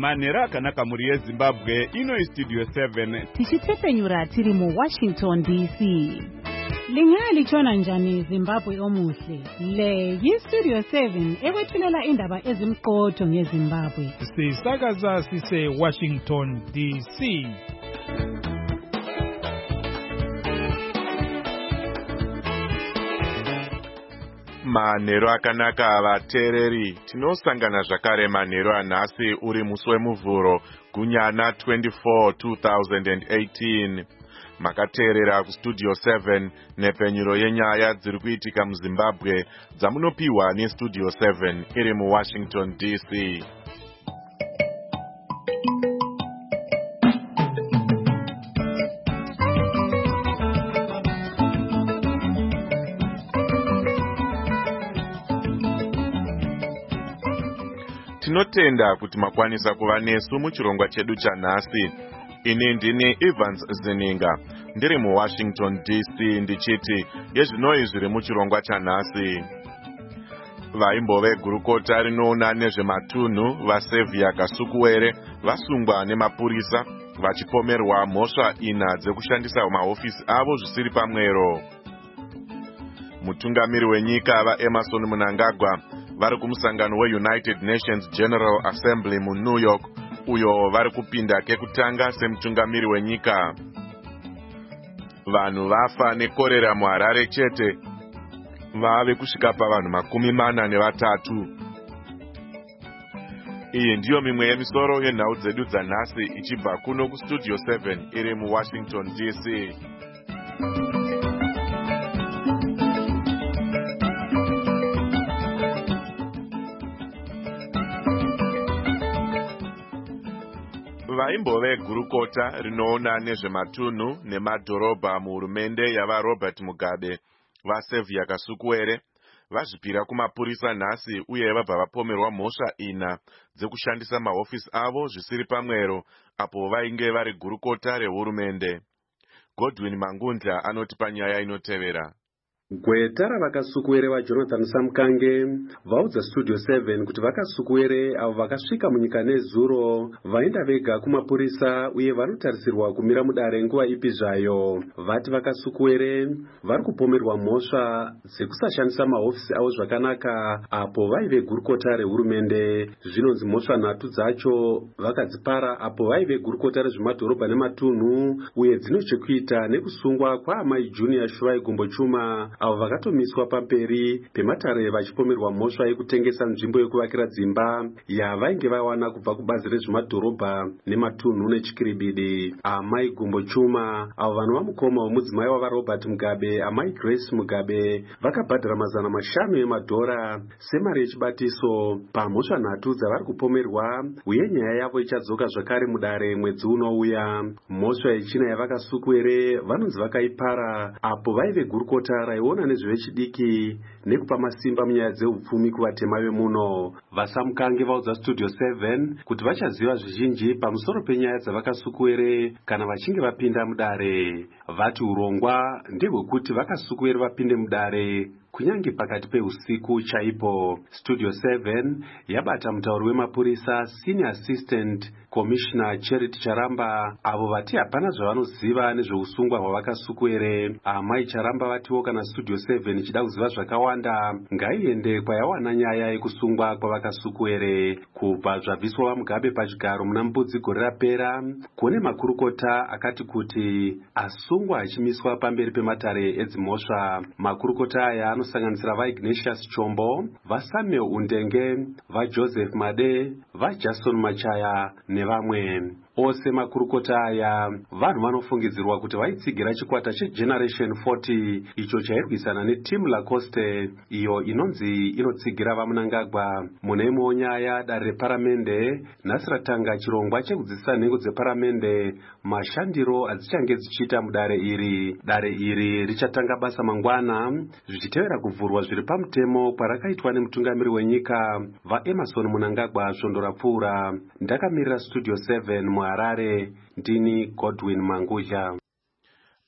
manhero akanaka mhuri yezimbabwe. Ino istudio 7 tichitepenyura tiri muWashington DC. Lingalitshona njani Zimbabwe omuhle? Le yistudio 7 ekwethulela indaba ezimqotho ngeZimbabwe. Sisakaza sise Washington DC. Manhero akanaka vateereri, tinosangana zvakare manhero anhasi uri musi wemuvhuro gunyana 24 2018. Makateerera kustudio 7 nepenyuro yenyaya dziri kuitika muZimbabwe dzamunopiwa nestudio 7 iri muWashington DC. Tinotenda kuti makwanisa kuva nesu muchirongwa chedu chanhasi. Ini ndini Evans Zininga, ndiri muWashington DC ndichiti yezvinoi zviri muchirongwa chanhasi. Vaimbove gurukota rinoona nezvematunhu vaSevia Kasukuwere vasungwa nemapurisa vachipomerwa mhosva 4 dzekushandisa mahofisi avo zvisiri pamwero. Mutungamiri wenyika vaEmmerson Mnangagwa vari kumusangano weUnited Nations General Assembly muNew York, uyo vari kupinda kekutanga semutungamiri wenyika. Vanhu vafa nekorera muHarare chete vave kusvika pavanhu 43. Iyi ndiyo mimwe yemisoro yenhau dzedu dzanhasi ichibva kuno kustudio 7 iri muWashington DC. Vaimbove gurukota rinoona nezvematunhu nemadhorobha muhurumende yavaRobert Mugabe vaSevia Kasukuwere vazvipira kumapurisa nhasi uye vabva vapomerwa mhosva 4 dzekushandisa mahofisi avo zvisiri pamwero apo vainge vari gurukota rehurumende. Godwin Mangundla anoti panyaya inotevera. Gweta ravakasukuwere vaJonathan Samkange vaudza studio 7 kuti vakasukuwere avo vakasvika munyika nezuro vaenda vega kumapurisa uye vanotarisirwa kumira mudare nguva ipi zvayo. Vati vakasukuwere vari kupomerwa mhosva dzekusashandisa mahofisi avo zvakanaka apo vaive gurukota rehurumende. Zvinonzi mhosva 3 dzacho vakadzipara apo vaive gurukota rezvemadhorobha nematunhu uye dzino chekuita nekusungwa kwaamai Junior Shuai Gumbo Chuma avo vakatomiswa pamberi pematare vachipomerwa mhosva yekutengesa nzvimbo yekuvakira dzimba yavainge vawana kubva kubazi rezvemadhorobha nematunhu nechikiribidi. Amai Gumbo Chuma avo vanova mukoma wemudzimai wavaRobert Mugabe, amai Grace Mugabe, vakabhadhara $500 emadhora semari yechibatiso pamhosva 3 dzavari kupomerwa uye nyaya yavo ichadzoka zvakare mudare mwedzi unouya. Mhosva yechina yavakasukuwere vanonzi vakaipara apo vaive gurukota raiona nezvevechidiki nekupa masimba munyaya dzeupfumi kuvatema vemuno. VaSamkange vaudza studio 7 kuti vachaziva zvizhinji pamusoro penyaya dzavakasukuwere kana vachinge vapinda mudare. Vati urongwa ndehwekuti vakasukuwere vapinde mudare kunyange pakati peusiku chaipo. Studio 7 yabata mutauri wemapurisa Senior Assistant Commissioner Charity Charamba avo vati hapana zvavanoziva nezveusungwa hwavakasukuwere. Amai Charamba vatiwo kana studio 7 ichida kuziva zvakawanda ngaiende kwayawana nyaya yekusungwa kwavakasukuwere. Kubva zvabviswa vaMugabe pachigaro muna Mbudzi gore rapera, kune makurukota akati kuti asungwa achimiswa pamberi pematare edzimhosva. Makurukota aya anosanganisira vaIgnatius Chombo, vaSamuel Undenge, vaJoseph Made, vaJason Machaya nevamwe. Ose makurukota aya vanhu vanofungidzirwa kuti vaitsigira chikwata cheGeneration 40 icho chairwisana neTeam Lacoste iyo inonzi inotsigira vaMnangagwa. Mune imwewo nyaya, dare reparamende nhasi ratanga chirongwa chekudzidzisa nhengo dzeparamende mashandiro adzichange dzichiita mudare iri. Dare iri richatanga basa mangwana zvichitevera kuvhurwa zviri pamutemo kwarakaitwa nemutungamiri wenyika vaEmmerson Mnangagwa svondo rapfuura. Ndakamirira studio 7 muHarare, ndini Godwin Mangundla.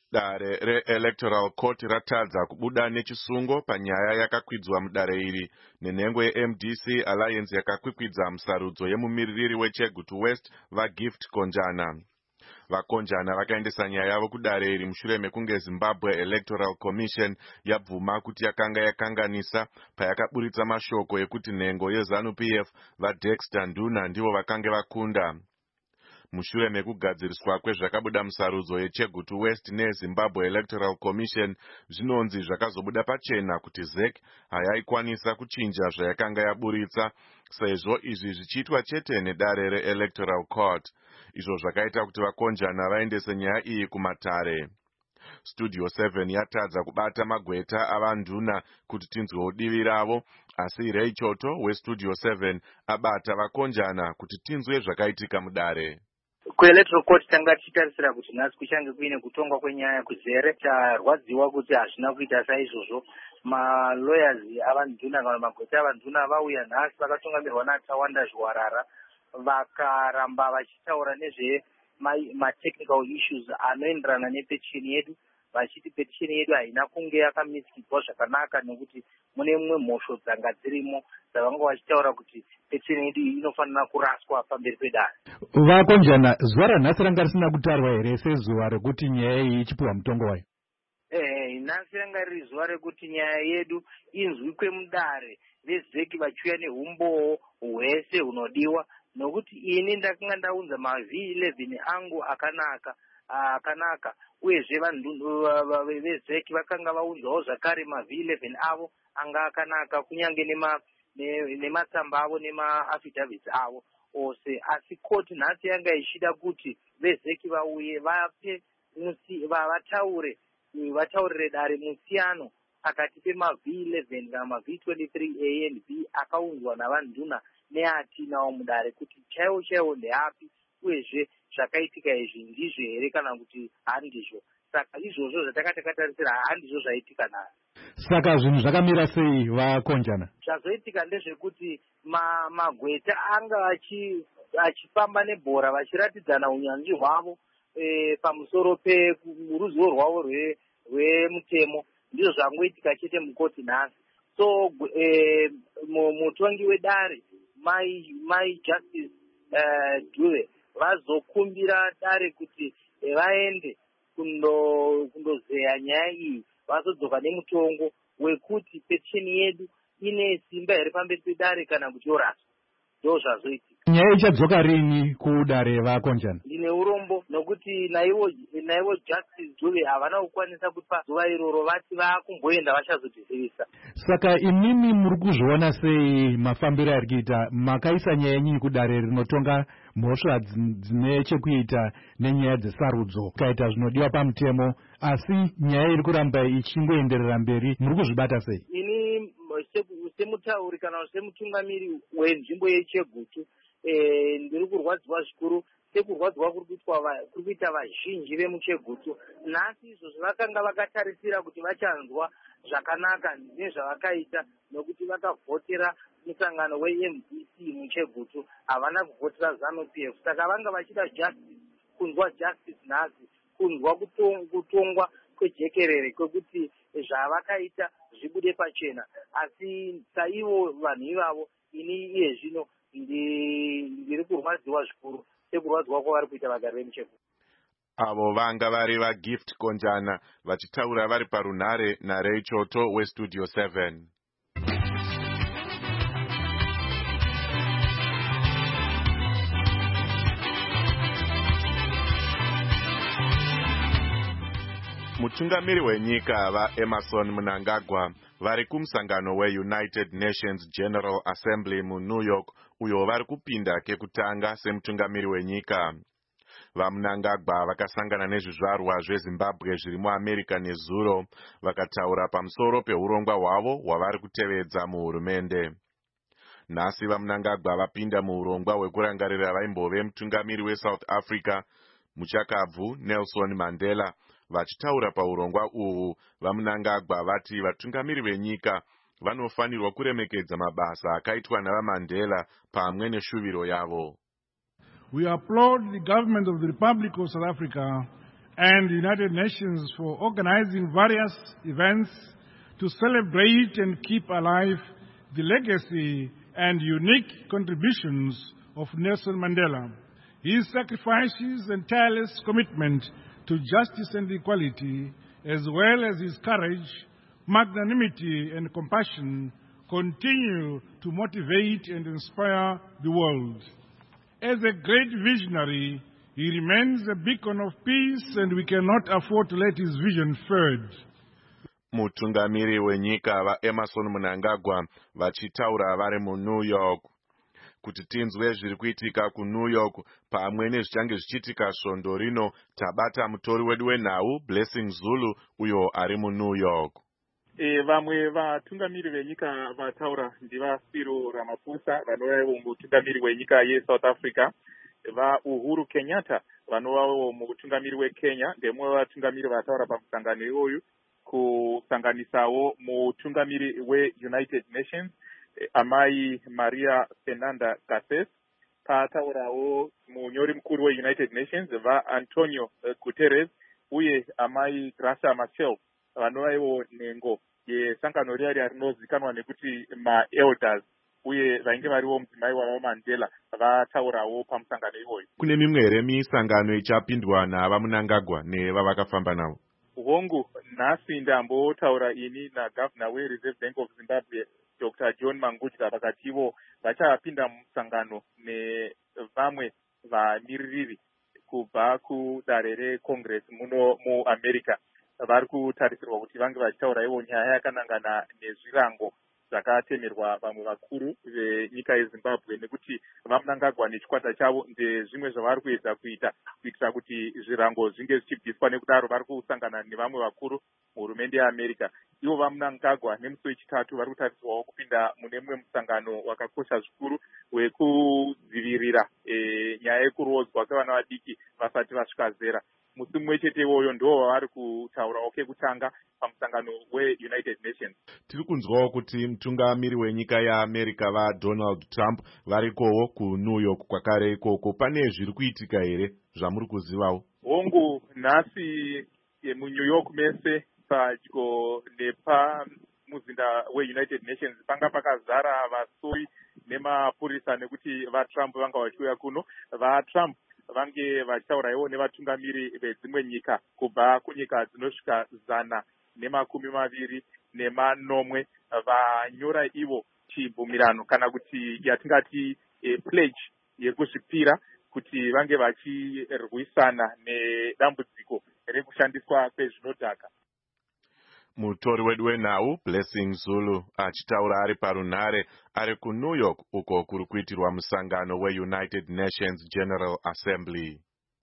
Dare re-electoral court ratadza kubuda nechisungo panyaya yakakwidzwa mudare iri nenhengo yeMDC Alliance yakakwikwidza musarudzo yemumiririri weChegutu West vaGift Konjana. Vakonjana vakaendesa nyaya yavo kudare iri mushure mekunge Zimbabwe Electoral Commission yabvuma kuti yakanga yakanganisa payakaburitsa mashoko ekuti nhengo yeZANU-PF vaDexter Nduna ndivo vakange vakunda. Mushure mekugadziriswa kwezvakabuda musarudzo yeChegutu West neZimbabwe Electoral Commission, zvinonzi zvakazobuda pachena kuti ZEC hayaikwanisa kuchinja zvayakanga yaburitsa, sezvo izvi zvichiitwa chete nedare reElectoral Court. Izvo zvakaita kuti vakonjana vaendese nyaya iyi kumatare. Studio 7 yatadza kubata magweta avanduna kuti tinzwe udivi ravo, asi Ray Choto weStudio 7 abata vakonjana kuti tinzwe zvakaitika mudare. Kuelectoral court tanga tichitarisira kuti nhasi kuchange kuine kutongwa kwenyaya kuzere. Tarwadziwa kuti hazvina kuita saizvozvo. Malawyers avanduna kana magweta avanduna vauya nhasi vakatungamirwa naTawanda Zviwarara vakaramba vachitaura nezve technical issues anoenderana nepetition yedu, vachiti petition yedu haina kunge yakamiskidzwa zvakanaka nekuti mune mumwe mhosvo dzanga dzirimo dzavanga vachitaura kuti petition yedu inofanira kuraswa pamberi pedare. Vakonjana, zuva ranhasi ranga risina kutarwa here sezuva rekuti nyaya iyi ichipiwa mutongo wayo? Nhasi ranga riri zuva rekuti nyaya yedu inzwikwe mudare, vezeki vachiuya nehumbowo hwese hunodiwa, nokuti ini ndakanga ndaunza maV11 angu akanaka uyezve vanhu vezeki vakanga vaunzawo zvakare maV11 avo anga akanaka, kunyange nematsamba avo nemaaffidavits avo ose. Asi koti nhasi yanga ichida kuti vezeki vauye vape vataurire dare musiyano pakati pemaV11 kana maV23 A and B akaunzwa navanduna neatinawo mudare kuti chaiwo ndeapi, uyezve zvakaitika izvi ndizvo here kana kuti handizvo. Saka izvozvo zvatakatarisira handizvo zvaitika nhasi. Saka zvinhu zvakamira sei vakonjana? Zvazoitika ndezvekuti magweta anga achifamba nebhora vachiratidzana unyanzvi hwavo pamusoro peruzivo rwavo rwemutemo. Ndizvo zvangoitika chete mukoti nhasi. So mutongi wedare mai Justice Dube vazokumbira dare kuti vaende kundozeya nyaya iyi, vazodzoka nemutongo wekuti petition yedu ine simba here pamberi pedare kana kuti yoraswa. Ndo zvazoitika. Nyaya ichadzoka rini kudare vakonjana? Ndine urombo nokuti naivo Justice Dube havana kukwanisa kuti pazuva iroro vati vakumboenda vachazotizivisa. Saka imimi muri kuzviona sei mafambiro ari kuita? Makaisa nyaya nyinyi kudare rinotonga mhosva dzine chekuita nenyaya dzesarudzo, kaita zvinodiwa pamutemo, asi nyaya iri kuramba ichingoenderera mberi, muri kuzvibata sei? Ini semutauri kana semutungamiri wenzvimbo yeChegutu ndiri kurwadziwa zvikuru sekurwadziwa kuri kuita vazhinji vemuChegutu. Nhasi izvozvo vakanga vakatarisira kuti vachanzwa zvakanaka nezvavakaita, nokuti vakavhotera musangano weMDC muChegutu, havana kuvhotera ZANU-PF. Saka vanga vachida kunzwa justice nhasi, kunzwa kutongwa kwejekerere kwekuti zvavakaita zvibude pachena. Asi saivo vanhu ivavo, ini iye zvino ndiri kurwadziwa zvikuru sekurwadziwa kwavari kuita vagari vemuChegutu. Avo vanga vari vaGift Konjana vachitaura vari parunhare naRay Choto weStudio 7. Mutungamiri wenyika vaEmerson Mnangagwa vari kumusangano weUnited Nations General Assembly muNew York, uyo vari kupinda kekutanga semutungamiri wenyika. VaMnangagwa vakasangana nezvizvarwa zveZimbabwe zviri muAmerica nezuro, vakataura pamusoro peurongwa hwavo hwavari kutevedza muhurumende. Nhasi vaMnangagwa vapinda muurongwa hwekurangarira vaimbove mutungamiri weSouth Africa muchakabvu Nelson Mandela. Vachitaura paurongwa uhu, vaMnangagwa vati vatungamiri venyika vanofanirwa kuremekedza mabasa akaitwa navaMandela pamwe neshuviro yavo. We applaud the government of the Republic of South Africa and the United Nations for organizing various events to celebrate and keep alive the legacy and unique contributions of Nelson Mandela. His sacrifices and tireless commitment to justice and equality, as well as his courage, magnanimity, and compassion, continue to motivate and inspire the world. As a great visionary, he remains a beacon of peace, and we cannot afford to let his vision fade. Mutungamiri wenyika vaEmmerson Mnangagwa vachitaura vari muNew York. Kuti tinzwe zviri kuitika kuNew York pamwe nezvichange zvichiitika svondo rino, tabata mutori wedu wenhau Blessing Zulu uyo ari muNew York. Vamwe vatungamiri venyika vataura ndivaScyril Ramaphosa vanovawo mutungamiri wenyika yeSouth Africa, vaUhuru Kenyatta vanovawo mutungamiri weKenya, ndemwe vatungamiri vataura pamusangano iwoyu, kusanganisawo mutungamiri weUnited Nations amai Maria Fernanda Garcés, pataurawo munyori mukuru weUnited Nations vaAntonio Guterres uye amai Graça Machel vanovaiwo nhengo yesangano riya rinozikanwa nekuti maElders uye vainge variwo mudzimai wavo Mandela vataurawo pamusangano iwoyu. Kune mimwe here misangano ichapindwa navaMnangagwa nevavakafamba navo? Hongu, nhasi ndambotaura ini naGovernor weReserve Bank of Zimbabwe Dr. John Mangudya vakativo vachapinda musangano nevamwe vamiririri kubva kudare reCongress muno muAmerica. Vari kutarisirwa kuti vange vachitaura ivo nyaya yakanangana nezvirango zvakatemerwa vamwe vakuru venyika yeZimbabwe, nekuti vaMnangagwa nechikwata chavo ndezvimwe zvavari kuedza kuita kuitira kuti zvirango zvinge zvichibviswa. Nekudaro vari kusangana nevamwe vakuru muhurumende yeAmerica. Ivo vaMnangagwa nemusi wechitatu vari kutarisirwawo kupinda mune mumwe musangano wakakosha zvikuru wekudzivirira nyaya yekurodzwa kwevana vadiki vasati vasvika zera. Musi mumwe chete iwoyo ndo wavari kutaurawo kekutanga pamusangano weUnited Nations. Tiri kunzwawo kuti mutungamiri wenyika yeAmerica vaDonald Trump varikowo kuNew York kwakare ikoko. Pane zviri kuitika here zvamuri kuzivawo? Hongu, nhasi muNew York mese padyo nepamuzinda weUnited Nations panga pakazara vasoi nemapurisa nekuti vaTrump vanga vachiuya kuno. VaTrump vange vachitaurawo nevatungamiri vedzimwe nyika kubva kunyika dzinosvika 120 vanyora ivo chibvumirano kana kuti yatingati pledge yekuzvipira kuti vange vachirwisana nedambudziko rekushandiswa kwezvinodhaka. Mutori wedu wenhau Blessing Zulu achitaura ari parunhare ari kuNew York uko kuri kuitirwa musangano weUnited Nations General Assembly.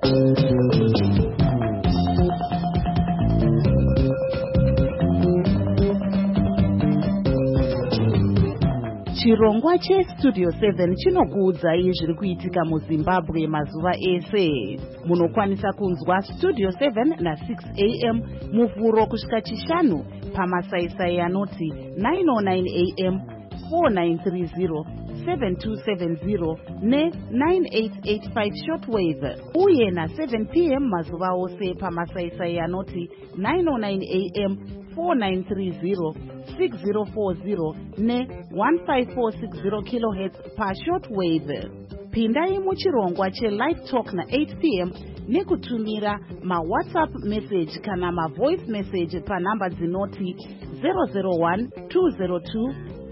Chirongwa cheStudio 7 chinokuudzai zviri kuitika muZimbabwe mazuva ese. Munokwanisa kunzwa Studio 7 na6 AM muvhuro kusvika chishanu pamasaisai anoti 909 AM, 4930, 7270 ne9885 shortwave, uye na7 PM mazuva ose pamasaisai anoti 909 AM, 4930, 6040 ne1546 kHz pashortwave. Pindai muchirongwa chelive talk na8 PM nekutumira mawhatsapp message kana mavoice message panhamba dzinoti 001 202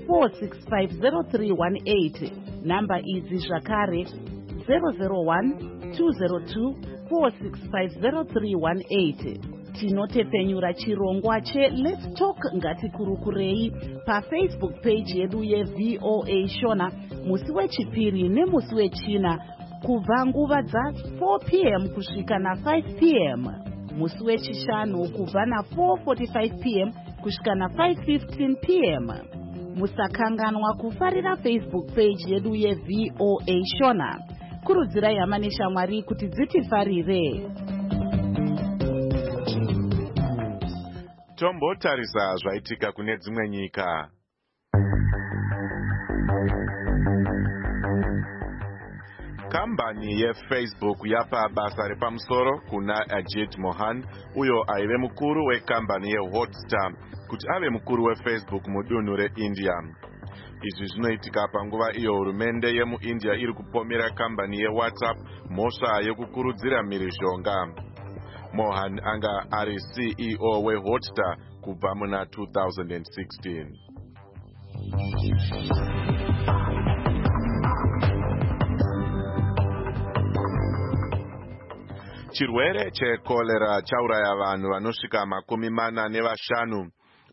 4650318. Namba idzi zvakare 001 202 4650318. Tinotepfenyura chirongwa cheLet's Talk ngatikurukurei paFacebook page yedu yeVOA Shona musi wechipiri nemusi wechina kubva nguva dza4 PM kusvika na5 PM, musi wechishanu kubva na4:45 PM kusvika na5:15 PM. Musakanganwa kufarira Facebook page yedu yeVOA Shona. Kurudzirai hama neshamwari kuti dzitifarire. Tombotarisa zvaitika kune dzimwe nyika. Kambani yeFacebook yapa basa repamusoro kuna Ajit Mohan, uyo aive mukuru wekambani yeHotstar, kuti ave mukuru weFacebook mudunhu reIndia. Izvi zvinoitika panguva iyo hurumende yemuIndia iri kupomera kambani yeWhatsApp mhosva yekukurudzira mhirizhonga. Mohan anga ari CEO weHotstar kubva muna 2016. Chirwere chekolera chauraya vanhu vanosvika 45,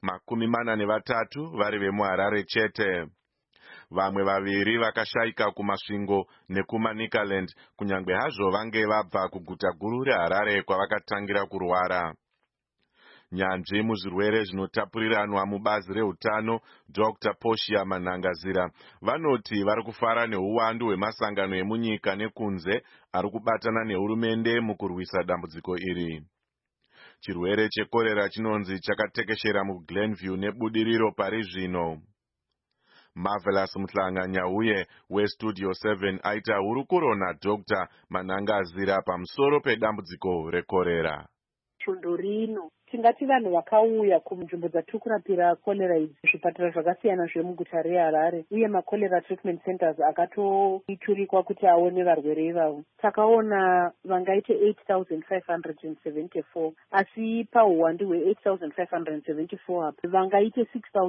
43 vari vemuHarare chete. Vamwe vaviri vakashayika kumasvingo nekuManicaland, kunyange hazvo vange vabva kuguta guru reHarare kwavakatangira kurwara. Nyanzvi muzvirwere zvinotapuriranwa mubazi reutano, Dr. Poshia Manangazira, vanoti vari kufara neuwandu hwemasangano emunyika nekunze ari kubatana nehurumende mukurwisa dambudziko iri. Chirwere chekorera chinonzi chakatekeshera muGlenview nebudiriro pari zvino. Marvelous Mutlanganya uye weStudio 7 aita hurukuro naDr. Manangazira pamusoro pedambudziko rekorera. Svondo rino tingati vanhu vakauya kunzvimbo dzatiri kurapira kolera idzi zvipatara zvakasiyana zvemuguta reHarare uye makolera treatment centers akatoiturikwa kuti aone varwere ivavo. Takaona vangaite 8,574 asi pauwandu hwe8,574 apa vangaite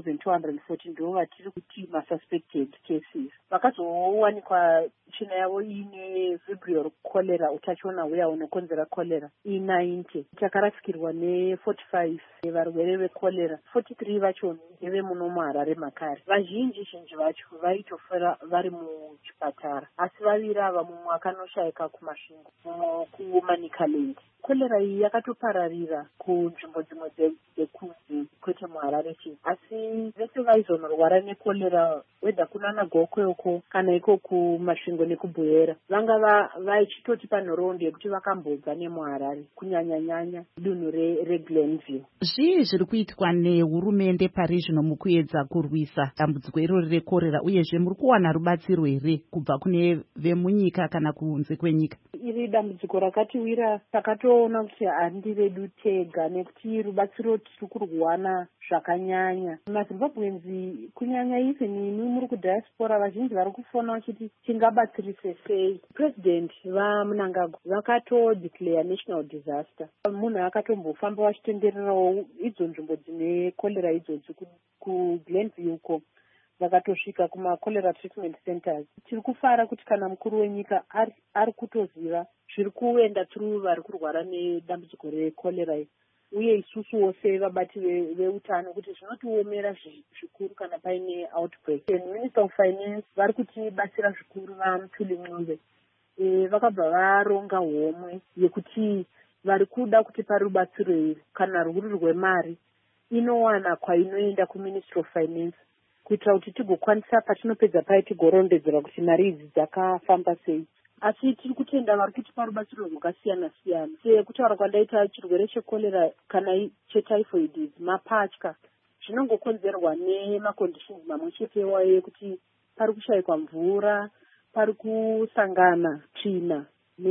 6,240 ndivo vatiri kuti masuspected cases. Vakazowanikwa tsvina yavo ine vibrio cholera, utachiona huya unokonzera cholera i90. Takarasikirwa ne45 varwere vekolera, 43 vacho ndevemuno muHarare makare. Vazhinji vacho vaitofira vari muchipatara, asi vaviri ava mumwe akanoshayika kumasvingo, mumwe kuManicaland. Kolera iyi yakatopararira kunzvimbo dzimwe dzekunze kwete muHarare chete, asi vese vaizonorwara nekolera wedha kunana gokweko kana iko kumasvingo nekubuyera vanga vaichitoti panhoroondo yekuti vakambobva nemuHarare kunyanya dunhu reGlenview. Zvii zviri kuitwa nehurumende pari zvino mukuedza kurwisa dambudziko irori rekorera, uyezve muri kuwana rubatsiro here kubva kune vemunyika kana kunze kwenyika? Iri dambudziko rakatiwira takatoona kuti handi redu tega, nekuti rubatsiro tiri kurwana zvakanyanya. MaZimbabwenzi kunyanya even imi muri kudiaspora vazhinji vari kufona vachiti tingabatsirise sei. President vaMnangagwa vakatodeclare national disaster. Munhu akatombofamba vachitendererawo idzo nzvimbo dzine kolera idzodzi kuGlenview uko vakatosvika kumakolera treatment centers. Tiri kufara kuti kana mukuru wenyika ari kutoziva zviri kuenda through vari kurwara nedambudziko rekolera iyi, uye isusu wose vabati veutano kuti zvinotiomera zvikuru kana paine outbreak. Minister of Finance vari kutibatsira zvikuru vaMthuli Ncube. Vakabva varonga homwe yekuti vari kuda kuti parubatsiro iri kana rwuri rwemari inowana kwainoenda kuMinistry of Finance kuitira kuti tigokwanisa patinopedza pai tigorondedzera kuti mari idzi dzakafamba sei. Asi tiri kutenda vari kutipa rubatsiro rwakasiyana-siyana. Sekutaura kwandaita chirwere chekolera kana chetyphoid, mapatya zvinongokonzerwa nemaconditions mamwe chetewo yekuti pari kushayikwa mvura, pari kusangana tsvina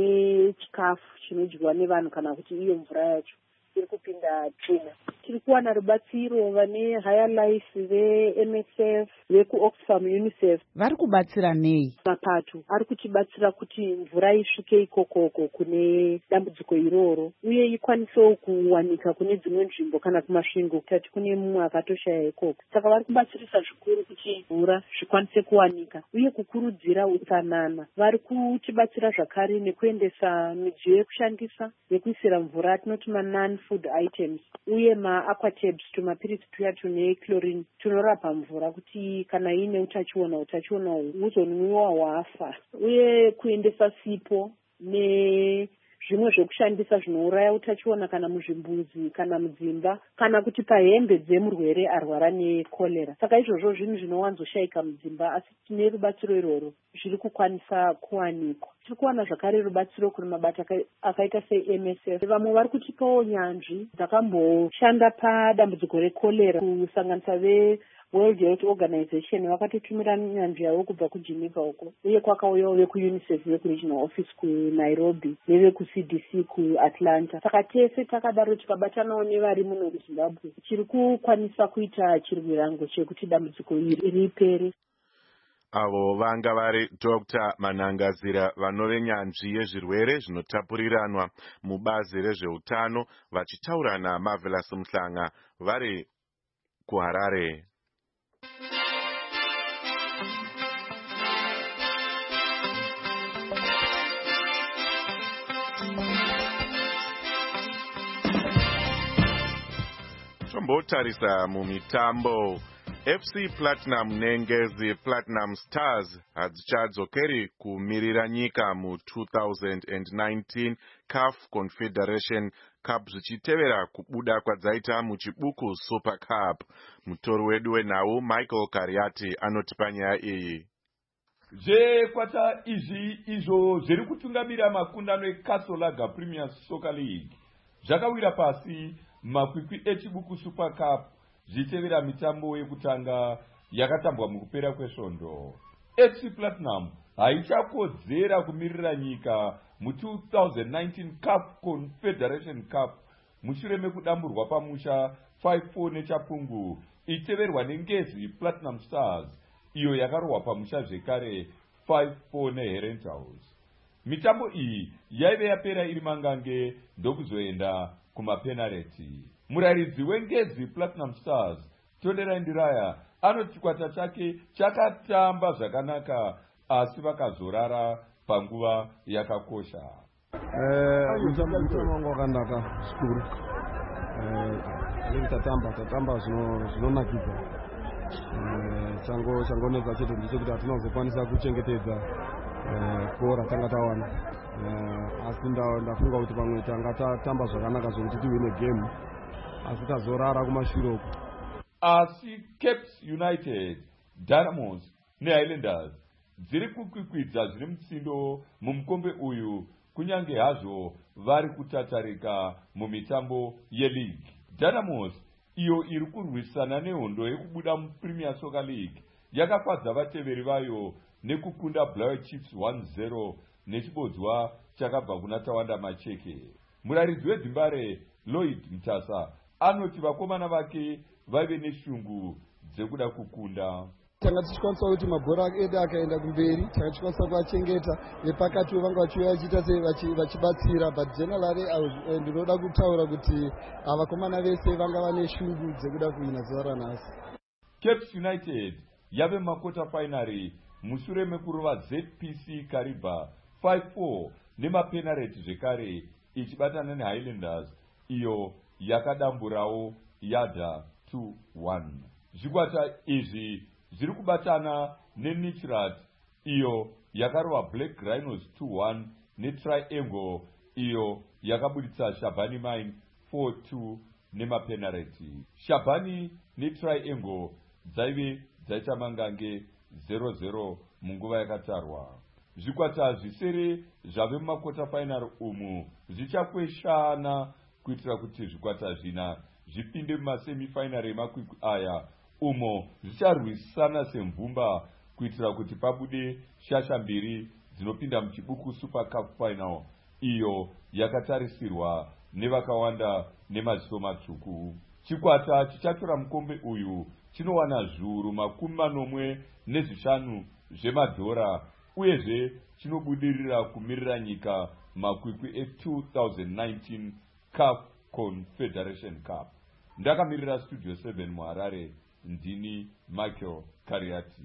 nechikafu chinodyiwa nevanhu kana kuti iyo mvura yacho iri kupinda tsvina. Tiri kuwana rubatsiro vane Higher Life veMSF vekuOxfam UNICEF. Vari kubatsira nei? Mapato ari kutibatsira kuti mvura isvike ikokoko kune dambudziko iroro, uye ikwanisewo kuwanika kune dzimwe nzvimbo kana kumasvingo kutati kune mumwe akatoshaya ikoko. Saka vari kubatsirisa zvikuru kuti mvura zvikwanise kuwanika uye kukurudzira utsanana. Vari kutibatsira zvakare nekuendesa midziyo yekushandisa yekuisira mvura, tinoti non-food items, uye aquatabs, tumapirisi tuya tune chlorine tunorapa mvura kuti kana ine utachiona huzonwiwa hwafa, uye kuendesa sipo nezvimwe zvekushandisa zvinouraya utachiona kana muzvimbuzi kana mudzimba kana kuti pahembe dzemurwere arwara nekolera. Saka izvozvo zvinhu zvinowanzoshayika mudzimba, asi tine rubatsiro iroro zviri kukwanisa kuwanikwa. Tiri kuwana zvakare rubatsiro kune mabata akaita seMSF. Vamwe vari kutipawo nyanzvi dzakamboshanda padambudziko rekolera kusanganisa World Health Organization vakatotumira nyanzvi yavo kubva kuGeneva uko, uye kwakauyawo vekuUNICEF vekuregional office kuNairobi nevekuCDC kuAtlanta. Saka tese takadaro tikabatanawo nevari muno muZimbabwe tiri kukwanisa kuita chirwirango chekuti dambudziko iri ripere. Avo vanga vari Dr. Manangazira vanove nyanzvi yezvirwere zvinotapuriranwa mubazi rezveutano vachitaura naMarvelous Mhlanga vari kuHarare. Tombotarisa mumitambo. FC Platinum Nengezi Platinum Stars hadzichadzokeri kumirira nyika mu2019 CAF Confederation Cup zvichitevera kubuda kwadzaita muchibuku Super Cup. Mutori wedu wenhau Michael Kariati anotipa nyaya iyi. Zvekwata izvi izvo zviri kutungamira makundano eCasolaga Premier Soccer League zvakawira pasi makwikwi echibuku Super Cup zvichitevera mitambo yekutanga yakatambwa mukupera kwesvondo. FC Platinum haichakodzera kumirira nyika mu2019 CAF Confederation Cup mushure mekudamburwa pamusha 5-4 nechapungu ichiteverwa neNgezi Platinum Stars iyo yakarohwa pamusha zvekare 5-4 neHerentals. Mitambo iyi yaive yapera iri mangange ndokuzoenda kumapenalty. Muraridzi weNgezi Platinum Stars Tondera Ndiraya anoti chikwata chake chakatamba zvakanaka asi vakazorara panguva yakakosha. Mutambo wakanaka zvikuru. Tatamba zvinonakidza. Changonetsa chete ndechekuti hatina kuzokwanisa kuchengetedza bhora tanga tawana. Asi ndafunga kuti pamwe tanga tatamba zvakanaka zvokuti tiwine game. Asi tazorara kumashure. Asi Caps United, Dynamos neHighlanders dziri kukwikwidza zviri mutsindo mumukombe uyu kunyange hazvo vari kutatarika mumitambo yeleague. Dynamos iyo iri kurwisana nehondo yekubuda muPremier Soccer League yakafadza vateveri vayo nekukunda Blair Chiefs 1-0 nechibodzwa chakabva kuna Tawanda Macheke. Muraridzi weZimbabwe Lloyd Mtasa anoti vakomana vake vaive neshungu dzekuda kukunda. Tanga tichikwanisa kuti mabhora edu akaenda kumberi, tanga tichikwanisa kuachengeta nepakati vanga vachiuya vachiita vachibatsira, but generally ndinoda kutaura kuti vakomana vese vanga vane shungu dzekuda kuwina zuva ranhasi. Caps United yave makota finary mushure mekurova ZPC Kariba 5-4 nemapenalty zvekare ichibatana neHighlanders iyo yakadamburawo Yada 2-1. Zvikwata izvi zviri kubatana neNichrat iyo yakarova Black Rhinos 2-1 neTriangle iyo yakabuditsa Shabani Mine 4-2 nemapenalty. Shabani neTriangle dzaive dzaita mangange 0-0 munguva yakatarwa. Zvikwata zvisere zvave mumakota final umu zvichakweshana kuitira kuti zvikwata zvina zvipinde mumasemifinal emakwikwi aya umo zvicharwisana semvumba kuitira kuti pabude shasha mbiri dzinopinda muchibuku Super Cup final iyo yakatarisirwa nevakawanda nemaziso matsvuku. Chikwata chichatora mukombe uyu chinowana zviuru 50 zvemadhora uyezve chinobudirira kumirira nyika makwikwi e2019 CAF Confederation Cup. Ndakamirira Studio 7 muHarare, ndini Michael Kariati.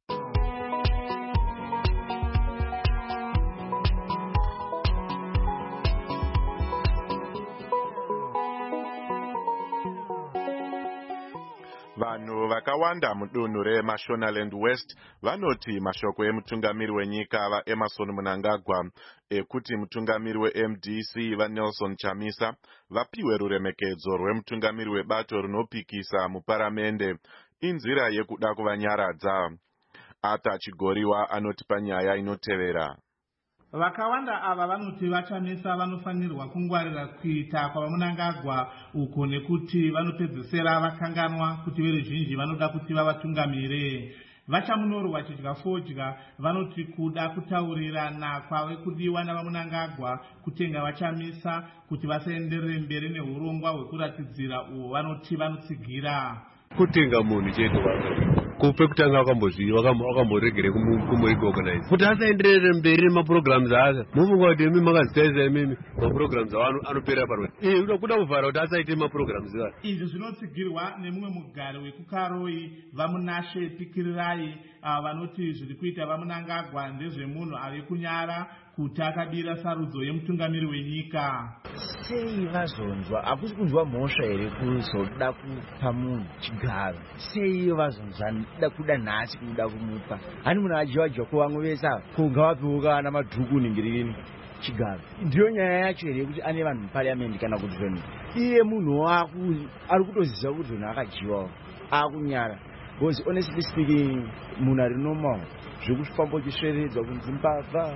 Vanhu vakawanda mudunhu reMashonaland West vanoti mashoko emutungamiri wenyika vaEmmerson Mnangagwa ekuti mutungamiri weMDC vaNelson Chamisa vapiwe ruremekedzo rwemutungamiri webato rinopikisa muparamende inzira yekuda kuvanyaradza. Arthur Chigoriwa anotipa nyaya inotevera. vakawanda ava vanoti vachamisa vanofanirwa kungwarira kuita kwavamunangagwa uko nekuti vanopedzisira vakanganwa kuti veruzhinji vanoda kuti vavatungamire. Vachamunyorwa chidya fodya vanoti kuda kutaurirana kwave kudiwa navamunangagwa kutenga vachamisa kuti vasaenderere mberi neurongwa hwekuratidzira uwo vanoti vanotsigira. Kutenga munhu chete kupe kutanga wakamboregere kumuorganize kuti asaenderere mberi nemaprograms asa mufunga kuti imi makazitaisa imimi maprograms anopera paroni kuda kuvhara kuti asaite maprograms aya. Izvi zvinotsigirwa nemumwe mugari wekukaroi vamunashe pikirirai vanoti zviri kuita vamunangagwa ndezvemunhu ave kunyara kuti akabira sarudzo yemutungamiri wenyika. Sei vazonzwa hakusi kunzwa mhosva here kuzoda kupa munhu chigaro? Sei vazonzwa kuda nhasi kuda kumupa? Hani munhu ajiwajwa kuvamwe vese kunga wapiwa namadhuku ningirini chigaro? Ndiyo nyaya yacho here kuti ane vanhu mupariamendi kana kuti zvenhu iye munhu ari kutoziva kuti zvenhu akajiwawo akunyara? Because honestly speaking munhu ari normal zvekufamba uchisveredzwa kunzi mbavha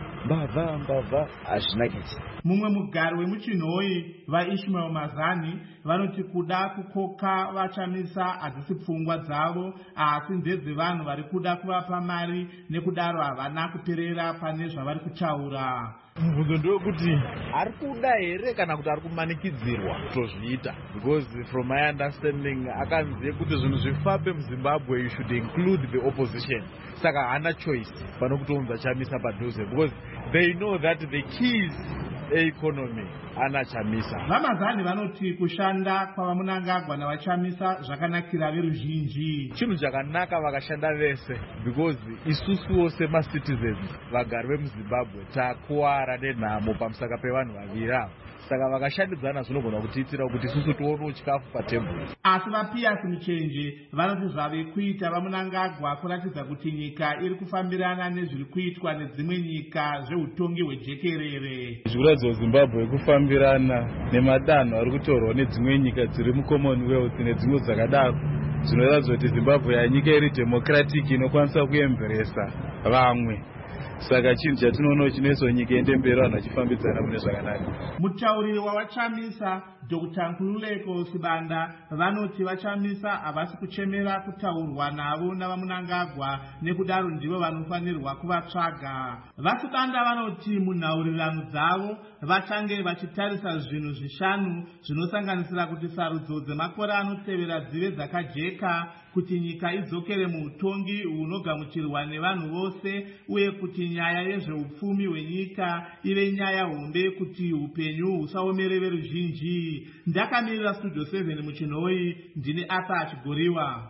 hazvina kesi. Mumwe mugari wemuchinhoi vaIshmael Mazani vanoti kuda kukoka vachamisa hadzisi pfungwa dzavo asi ndedzevanhu vari kuda kuvapa mari nekudaro havana kuperera pane zvavari kutaura. Mubvunzo ndewekuti ari kuda here kana kuti ari kumanikidzirwa kutozviita? Because from my understanding akanzi kuti zvinhu zvifambe muZimbabwe you should include the opposition. Saka hana choice pano kutounza chamisa padhuze because they know that the keys economy ana chamisa. Vamazani vanoti kushanda kwavamunangagwa navachamisa zvakanakira veruzhinji. Chinhu chakanaka vakashanda vese because isusuwo semacitizens vagari vemuZimbabwe takuwara nenhamo pamusaka pevanhu vaviri ava. Saka vakashandidzana zvinogona kutiitira kuti isusu tionewo chikafu patemburi. Asi vaPius Muchenje vanoti zvave kuita vamunangagwa kuratidza kuti nyika iri kufambirana nezviri kuitwa nedzimwe nyika zveutongi hwejekerere. Zvikuratidza kuti Zimbabwe iri kufambirana nemadanho ari kutorwa nedzimwe nyika dziri muCommonwealth nedzimwe dzakadaro. Zvinoratidza kuti Zimbabwe yanyika iri democratic inokwanisa kuemberesa vamwe. Saka chinhu chatinoona chinoiswa nyika ende mberi vanhu vachifambidzana mune zvakanaka. Mutauriri wavachamisa Dr. Nkululeko Sibanda vanoti vachamisa havasi kuchemera kutaurwa navo navamunangagwa nekudaro ndivo vanofanirwa kuvatsvaga. VaSibanda vanoti munhaurirano dzavo vachange vachitarisa zvinhu zvishanu zvinosanganisira kuti sarudzo dzemakore anotevera dzive dzakajeka, kuti nyika idzokere muutongi hunogamuchirwa nevanhu vose uye kuti nyaya yezveupfumi hwenyika ive nyaya hombe kuti upenyu husaomere veruzhinji. Ndakamirira Studio 7 muchinhoi ndine Asa Chigoriwa.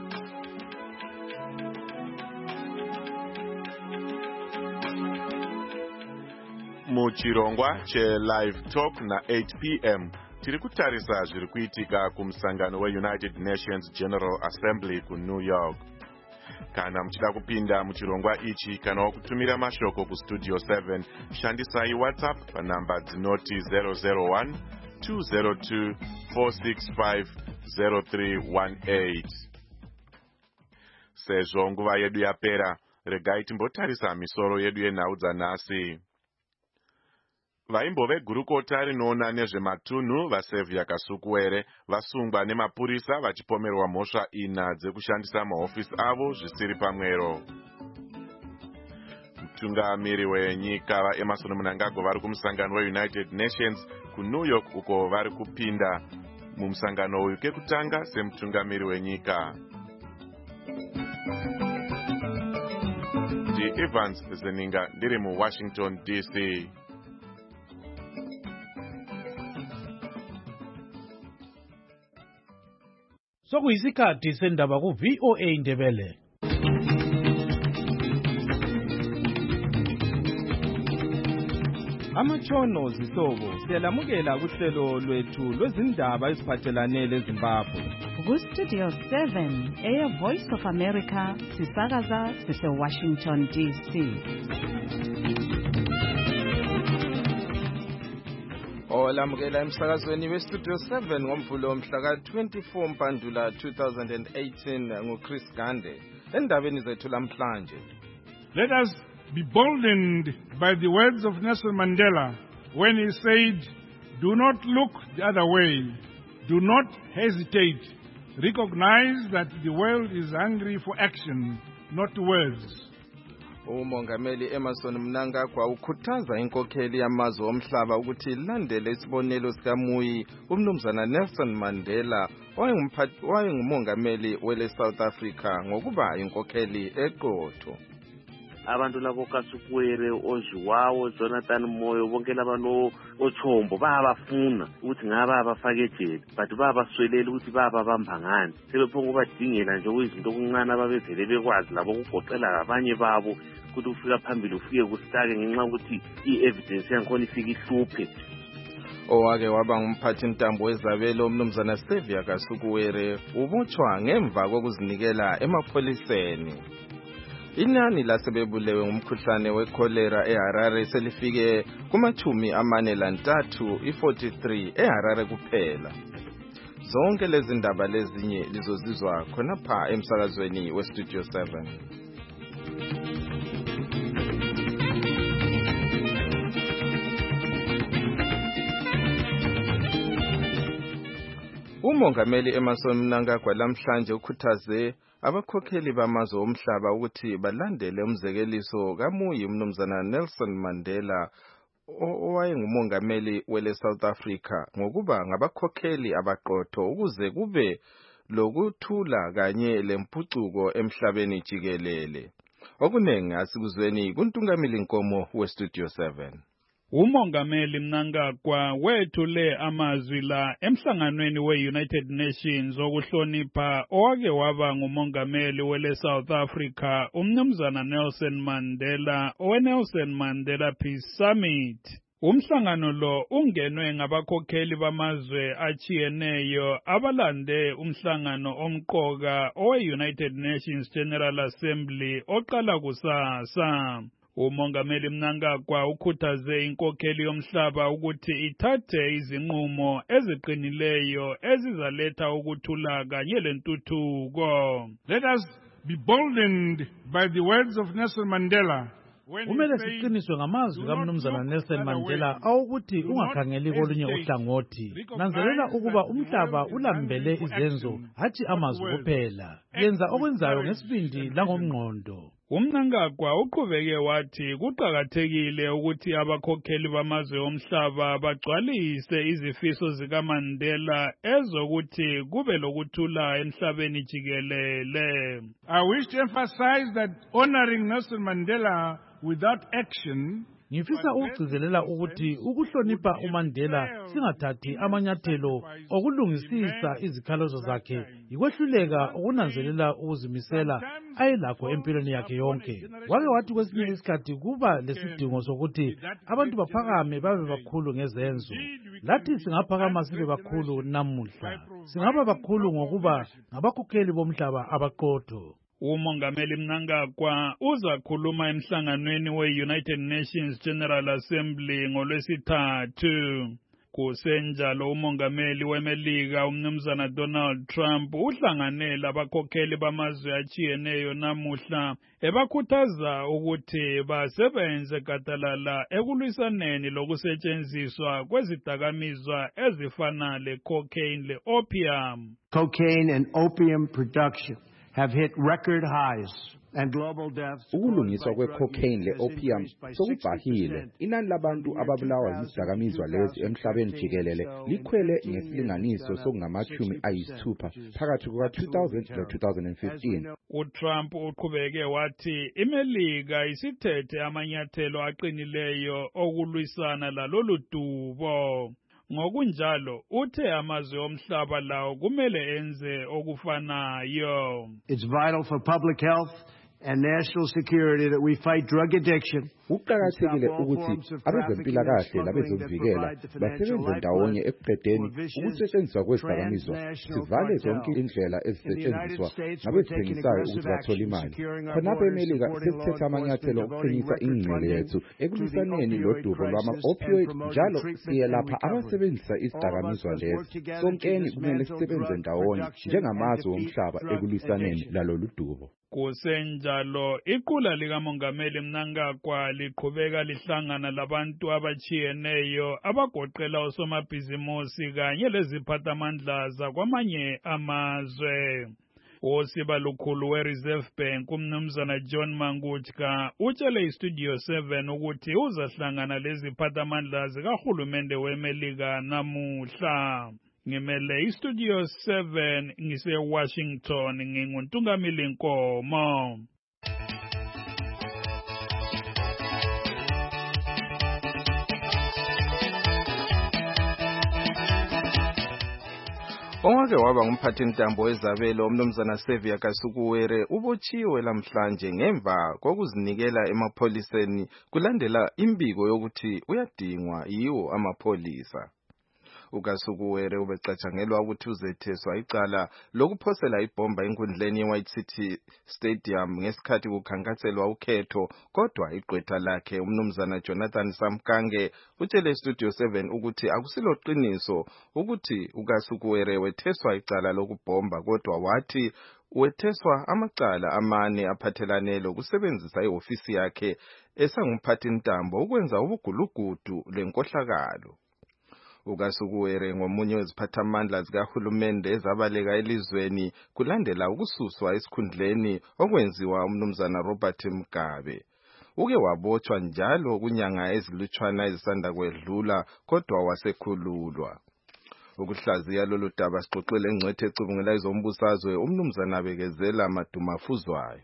Muchirongwa che-Live Talk na 8 p.m. tiri kutarisa zviri kuitika kumusangano weUnited Nations General Assembly kuNew York. Kana muchida kupinda muchirongwa ichi kana kutumira mashoko kuStudio 7 shandisai WhatsApp panhamba dzinoti 001 202 465 0318. Sezvo nguva yedu yapera, regai timbotarisa misoro yedu yenhau dzanhasi. Vaimbo vegurukota rinoona nezvematunhu vaSevia Kasukuwere vasungwa nemapurisa vachipomerwa mhosva 4 dzekushandisa mahofisi avo zvisiri pamwero. Mutungamiri wenyika vaEmmerson Mnangagwa vari kumusangano weUnited Nations kuNew York uko vari kupinda mumusangano uyu kekutanga semutungamiri wenyika. Evans Zeninga ndiri muWashington DC. Sokuyisikhathi sendaba ku-VOA Ndebele. Amatshono zihlobo siyalamukela kuhlelo lwethu lwezindaba eziphathelane leZimbabwe. Ku-Studio 7 Voice of America sisakaza sise-Washington DC. Olamukela emsakazweni weStudio 7 ngomvulo mhla ka-24 Mpandula 2018 nguChris Gande endabeni zethu lamhlanje. Let us be boldened by the words of Nelson Mandela when he said, "Do not look the other way. Do not hesitate. Recognize that the world is hungry for action, not words." uMongameli Emmerson Mnangagwa ukhuthaza inkokheli yamazwe omhlaba ukuthi ilandele isibonelo sikaMuyi umnumzana Nelson Mandela owayengumongameli wele South Africa ngokuba inkokheli eqotho. Abantu labo kaSukuwere oZhiwawo Jonathan Moyo bonke labano oChombo bayabafuna ukuthi ngaba abafake ejele but bayabaswelela ukuthi bayabamba ngani sebephonga ubadingela nje izinto okuncane ababevele bekwazi labo ukugoqela abanye babo ukuthi ufika phambili ufike kusitake ngenxa ukuthi i-evidence yankhona ifika ihluphe. Owake waba ngumphathi ntambo wezabelo umnumzana Xavier Kasukuwere ubotshwa ngemva kokuzinikela emapholiseni. Inani lasebebulewe ngumkhuhlane wecholera eHarare selifike kuma-43 i-43 eHarare kuphela. Zonke lezi ndaba lezinye lizozizwa khonapha emsakazweni weStudio 7. uMongameli Emmerson Mnangagwa lamhlanje ukhuthaze abakhokheli bamazwe omhlaba ukuthi balandele umzekeliso kaMuyi umnumzana Nelson Mandela owayengumongameli wele South Africa ngokuba ngabakhokheli abaqotho ukuze kube lokuthula kanye lempucuko emhlabeni jikelele. Okunengi asikuzweni kuNtungamili Nkomo weStudio 7. uMongameli Mnangagwa wethule amazwi la emhlanganweni we-United Nations okuhlonipha owake waba ngumongameli wele South Africa umnumzana Nelson Mandela owe-Nelson Mandela Peace Summit. Umhlangano lo ungenwe ngabakhokheli bamazwe achiyeneyo abalande umhlangano omqoka owe-United Nations General Assembly oqala kusasa. uMongameli Mnangagwa ukhuthaze inkokheli yomhlaba ukuthi ithathe izinqumo eziqinileyo ezizaletha ukuthula kanye lentuthuko. Let us be boldened by the words of Nelson Mandela. Kumele siqiniswe ngamazwi kaMnumzana Nelson Mandela awukuthi ungakhangeli kolunye uhlangothi. Nanzelela ukuba umhlaba ulambele izenzo hathi amazwi kuphela. Yenza okwenzayo ngesibindi langomngqondo. uMnangagwa uqhubeke wathi kuqakathekile ukuthi abakhokheli bamazwe omhlaba bagcwalise izifiso zikaMandela ezokuthi kube lokuthula emhlabeni jikelele. I wish to emphasize that honoring Nelson Mandela without action Ngifisa ukugcizelela ukuthi ukuhlonipha uMandela singathathi amanyathelo okulungisisa izikhalazo zakhe ikwehluleka ukunanzelela ukuzimisela ayelakho empilweni yakhe yonke. Wake wathi kwesinye isikhathi kuba lesidingo sokuthi abantu baphakame babe bakhulu ngezenzo. Lathi singaphakama sibe bakhulu namuhla. Singaba bakhulu ngokuba ngabakhokheli bomhlaba abaqotho. uMongameli Mnangagwa uzakhuluma emhlanganweni we-United Nations General Assembly ngolwesithathu. Kusenjalo umongameli weMelika umnumzana Donald Trump uhlanganele abakhokheli bamazwe achiyeneyo namuhla ebakhuthaza ukuthi basebenze gadalala ekulwisaneni lokusetshenziswa kwezidakamizwa ezifana le-cocaine le-opium. Cocaine and opium production have hit record highs and global deaths. Ukulungiswa kwe-cocaine le-opium sokubhahile. Inani labantu ababulawa yizidakamizwa lezi emhlabeni jikelele likhwele ngesilinganiso sokungama-60 phakathi kuka-2000 no-2015. uTrump uqhubeke wathi iMelika isithethe amanyathelo aqinileyo okulwisana lalolu dubo. Ngokunjalo uthe amazwe omhlaba lawo kumele enze okufanayo. It's vital for public health and national security that we fight drug addiction. Kuqakathekile ukuthi abezempilakahle labezokuvikela basebenze ndawonye ekuqedeni ukusetshenziswa kwezidakamizwa. Sivale zonke indlela ezisetshenziswa ngabezithengisayo ukuthi bathole imali. Khonapho eMelika sesithethe amanyathelo okuqinisa ingqele yethu ekulwisaneni lodubo lwama-opioid njalo siyelapha abasebenzisa izidakamizwa lezi. Sonkeni kumele sisebenze ndawonye njengamazwe omhlaba ekulwisaneni lalolu dubo. Kusenjalo iqula likamongameli Mnangagwa liqhubeka lihlangana labantu abachiyeneyo abagoqela osomabhizimusi kanye leziphathamandla zakwamanye amazwe. Osiba lukhulu we-Reserve Bank umnumzana John Mangutska utshele iStudio 7 ukuthi uzahlangana leziphathamandla zikahulumende weMelika namuhla. Ngimele iStudio 7 ngise-Washington nginguNtungamili Nkomo. Ongake waba ngumphathintambo wezabelo umnumzana Xavier Kasukuwere ubotshiwe lamhlanje ngemva kokuzinikela emapholiseni kulandela imbiko yokuthi uyadingwa yiwo amapholisa. uKasukuwere ubecatshangelwa ukuthi uzetheswa icala lokuphosela ibhomba enkundleni yeWhite City Stadium ngesikhathi kukhankaselwa ukhetho, kodwa igqwetha lakhe umnumzana Jonathan Samkange utshele Studio 7 ukuthi akusilo qiniso ukuthi uKasukuwere wetheswa icala lokubhomba, kodwa wathi wetheswa amacala amane aphathelane lokusebenzisa ihofisi yakhe esangumphathintambo ukwenza ubugulugudu lenkohlakalo. uKasukuwere ngomunye weziphathamandla zikahulumende ezabaleka elizweni kulandela ukususwa esikhundleni okwenziwa umnumzana Robert Mugabe. Uke wabotshwa njalo kunyanga ezilutshwana ezisanda kwedlula, kodwa wasekhululwa. Ukuhlaziya lolu daba sixoxele engcwethe ecubungela izombusazwe umnumzana Bekezela Madumafuzwayo.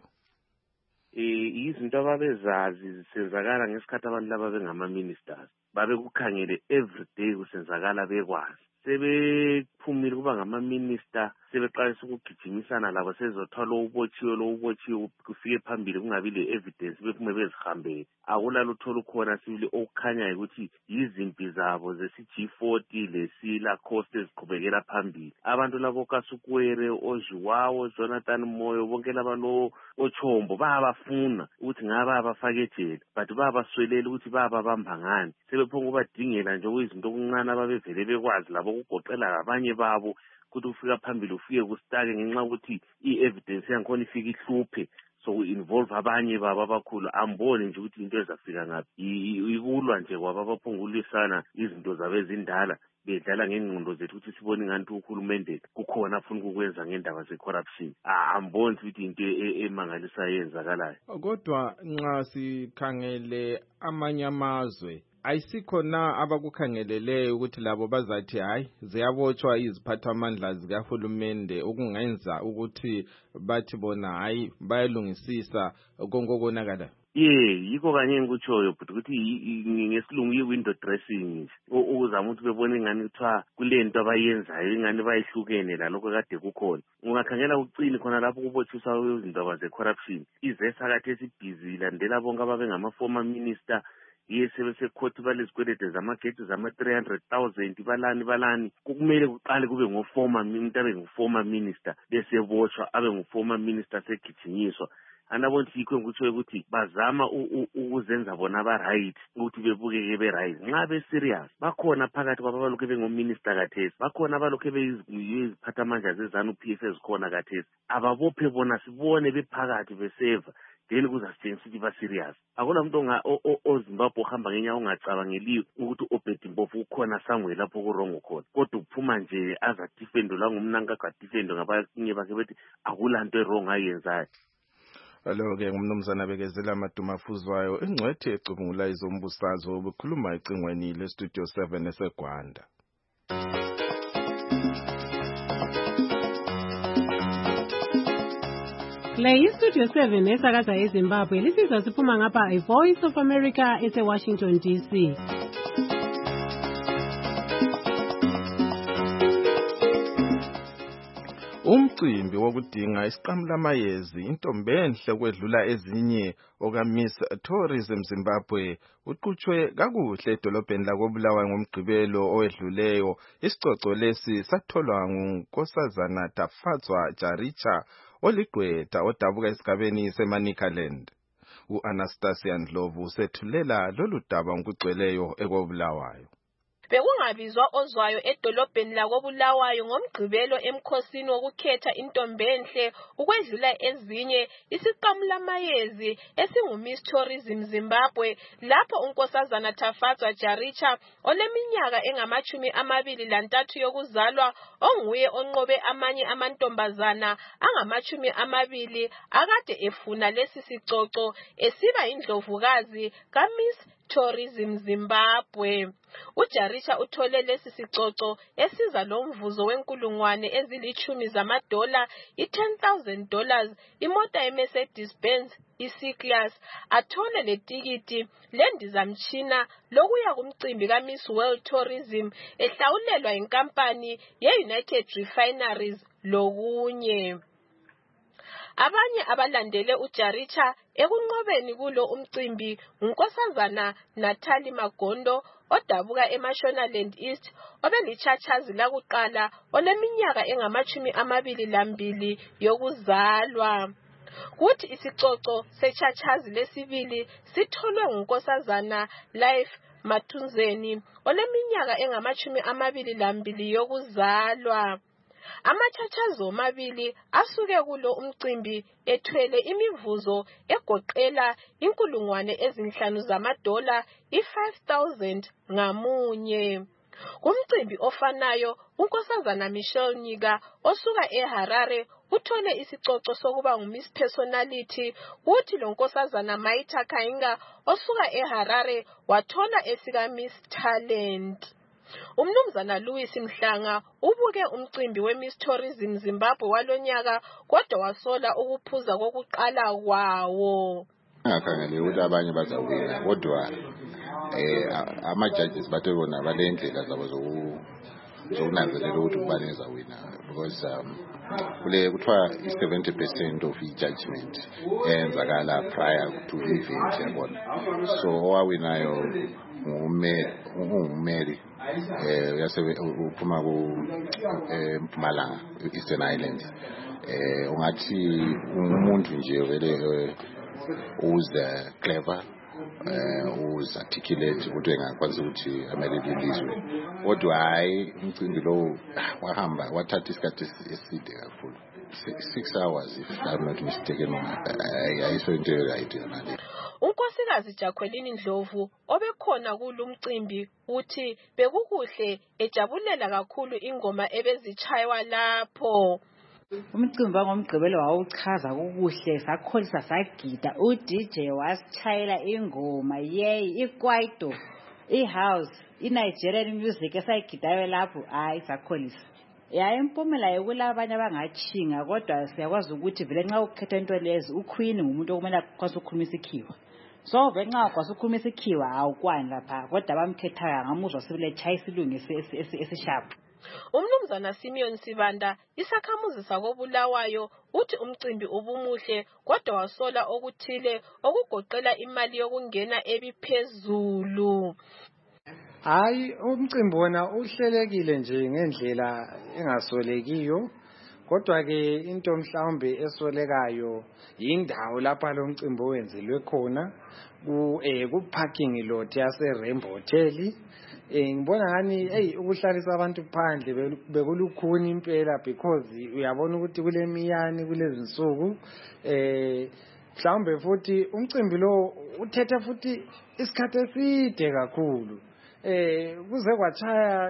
Izinto ababezazi zisenzakala ngesikhathi abantu laba bengama-ministers babekukhangele everyday kusenzakala bekwazi. Sebephumile kuba ngama-minister sebeqalisa ukugijimisana labo sezothwala lo ubotshiwe kufike phambili kungabi le-evidence bephume bezihambele. Akulalutho lukhona sibili okukhanyayo ukuthi yizimpi zabo zesi-G40 lesila cost eziqhubekela phambili. Abantu labo uKasukuwere, oZhiwawo, Jonathan Moyo, bonke laba oChombo bayabafuna ukuthi ngaba abafake ejele, but bayabaswelela ukuthi bayababamba ngani. Sebephonga ubadingela nje okuyizinto okuncane ababevele bekwazi labo ukugoqela abanye babo ukuthi ufika phambili ufike kustake ngenxa ukuthi i-evidence yankhona ifika ihluphe, so involve abanye babo abakhulu. Ambone nje ukuthi into ezafika ngaphi, ikulwa nje kwabo abaphongulisana izinto zabo ezindala bedlala ngengqondo zethu ukuthi sibone ngathi uhulumende kukhona afuna ukukwenza ngendaba ze-corruption. Ambone ukuthi into emangalisa yenzakalayo. Kodwa nxa sikhangele amanye amazwe ayisikho na abakukhangeleleyo ukuthi labo bazathi hayi ziyabotshwa iziphathamandla zikahulumende okungenza ukuthi bathi bona hayi bayalungisisa konkonakala? Yikho kanye ngikutshoyo but ukuthi ngesilungu yi-window dressing nje ukuzama ukuthi bebone ingani kuthiwa kulento abayenzayo ingani bayihlukene lalokho kade kukhona. Ungakhangela ucini khona lapho kubotshiswa izindaba ze-corruption, izesa kade esibhizi landela bonke ababengama-former minister yesebesekhothi balezikwelede zamagedi zama-300,000 balani kumele kuqale kube umuntu abe ngu-former minister besebotshwa abe ngu-former minister segijinyiswa. Anabona yikho ngikutsho ukuthi bazama ukuzenza bona ba-right ukuthi bebukeke be-right. Nxa be-serious bakhona phakathi kwabo abalokhu bengominister kathesi, bakhona abalokhu beziphathamandla zezanu-PF ezikhona kathesi, ababophe bona sibone bephakathi beseva, then kuzasitshengisa ukuthi ba-serious. Akula muntu oZimbabwe ohamba ngenyawo ongacabangeliyo ukuthi uObed Mpofu ukhona somewhere lapho kurongo khona, kodwa ukuphuma nje azadifendo la ngumnankagwa adifendo ngabanye bakhe bethi akulanto erong ayenzayo. Alo-ke ngumnumzana Bekezela Madumafuzwayo engcwethe ecubungula izombusazwe obukhuluma ecingweni leStudio 7 eseGwanda. Le iStudio 7 esakaza eZimbabwe lisizwa siphuma ngapha iVoice of America eseWashington DC. Umcimbi wokudinga isiqamulamayezi intombi enhle kwedlula ezinye okaMiss Tourism Zimbabwe uqhutshwe kakuhle edolobheni lakoBulawayo ngomgqibelo owedluleyo. Isicoco lesi satholwa ngunkosazana Dafatswa Jaricha oligqwetha odabuka esigabeni seManicaland. U-Anastasia Ndlovu usethulela lolu daba ngokugcweleyo ekoBulawayo. Bekungabizwa ozwayo edolobheni lakoBulawayo ngomgqibelo emkhosini wokukhetha intombi enhle ukwedlula ezinye isiqamulamayezi esinguMiss Tourism Zimbabwe lapho unkosazana Tafatwa Jaricha oleminyaka engama-23 yokuzalwa onguye onqobe amanye amantombazana angama-20 akade efuna lesi sicoco esiba indlovukazi kaMiss Tourism Zimbabwe. uJaricha uthole lesi sicoco esiza lo mvuzo $10,000 $10,000 imota yeMercedes-Benz C-Class athole letikiti lendizamtshina lokuya kumcimbi kaMiss World Tourism ehlawulelwa inkampani ye-United Refineries lokunye. Abanye abalandele uJaricha ekunqobeni kulo umcimbi unkosazana Natalie Magondo odabuka eMashonaland East obelichachazi lakuqala oleminyaka engama-22 yokuzalwa. Kuthi isicoco sechachazi lesibili sitholwe ngunkosazana Life Mathunzeni oleminyaka engama-22 yokuzalwa. Amachachazo amabili asuke kulo umcimbi ethwele imivuzo egoqela $5,000 $5,000 ngamunye. Kumcimbi ofanayo unkosazana Michelle Nyika osuka eHarare uthole isicoco sokuba nguMiss Personality kuthi lo nkosazana Maita Kainga osuka eHarare wathola esika Miss Talent. Umnumzana Louis Mhlanga ubuke umcimbi weMiss Tourism Zimbabwe walonyaka kodwa wasola ukuphuza kokuqala kwawo. Ngakhangele ukuthi abanye bazawina kodwa ama-judges bathe bona balendlela zabo zokunanzelela ukuthi ubani ezawina because kuthiwa i-70% of i-judgment eyenzakala prior to event yabona. So owawinayo ungumeli uphuma kuMpumalanga Eastern Islands ungathi umuntu nje vele uze clever uze articulate ukuthi engakwazi ukuthi amele ilizwe kodwa hayi umcimbi lo wahamba wathatha isikhathi eside kakhulu 6 hours if I'm not mistaken. Ayiso into right yona le. Unkosikazi Jacqueline Ndlovu obekhona kulumcimbi uthi bekukuhle ejabulela kakhulu ingoma ebezichaywa lapho. Umcimbi wangomgqibelo wawuchaza kukuhle sakholisa sagida uDJ wasichayela ingoma ikwaito ihouse iNigerian music esayigidayo lapho hayi sakholisa. Impumela yokulabanye abangachinga kodwa siyakwazi ukuthi vele nxa ukhetha into lezi uQueen ngumuntu okumele akwazi ukukhuluma isikhiwa. So vele nxa ukwazi ukukhuluma isikhiwa awukwani lapha kodwa bamkhethayo ngamuzwa sibile chaya isilungu esisharp. Umnumzana Simeon Sibanda isakhamuzi sakoBulawayo uthi umcimbi ubumuhle kodwa wasola okuthile okugoqela imali yokungena ebiphezulu. Hayi umcimbi wona uhlelekile nje ngendlela engasolekiyo kodwa ke into mhlawumbe esolekayo indawo lapha lo mcimbi owenzelwe khona ku parking lot yase Rainbow Hotel. Ngibona ngani ukuhlalisa abantu phandle bekulukhuni impela because uyabona ukuthi kulemiyani kulezi nsuku mhlawumbe futhi umcimbi lo uthethe futhi isikhathi eside kakhulu kuze kwachaya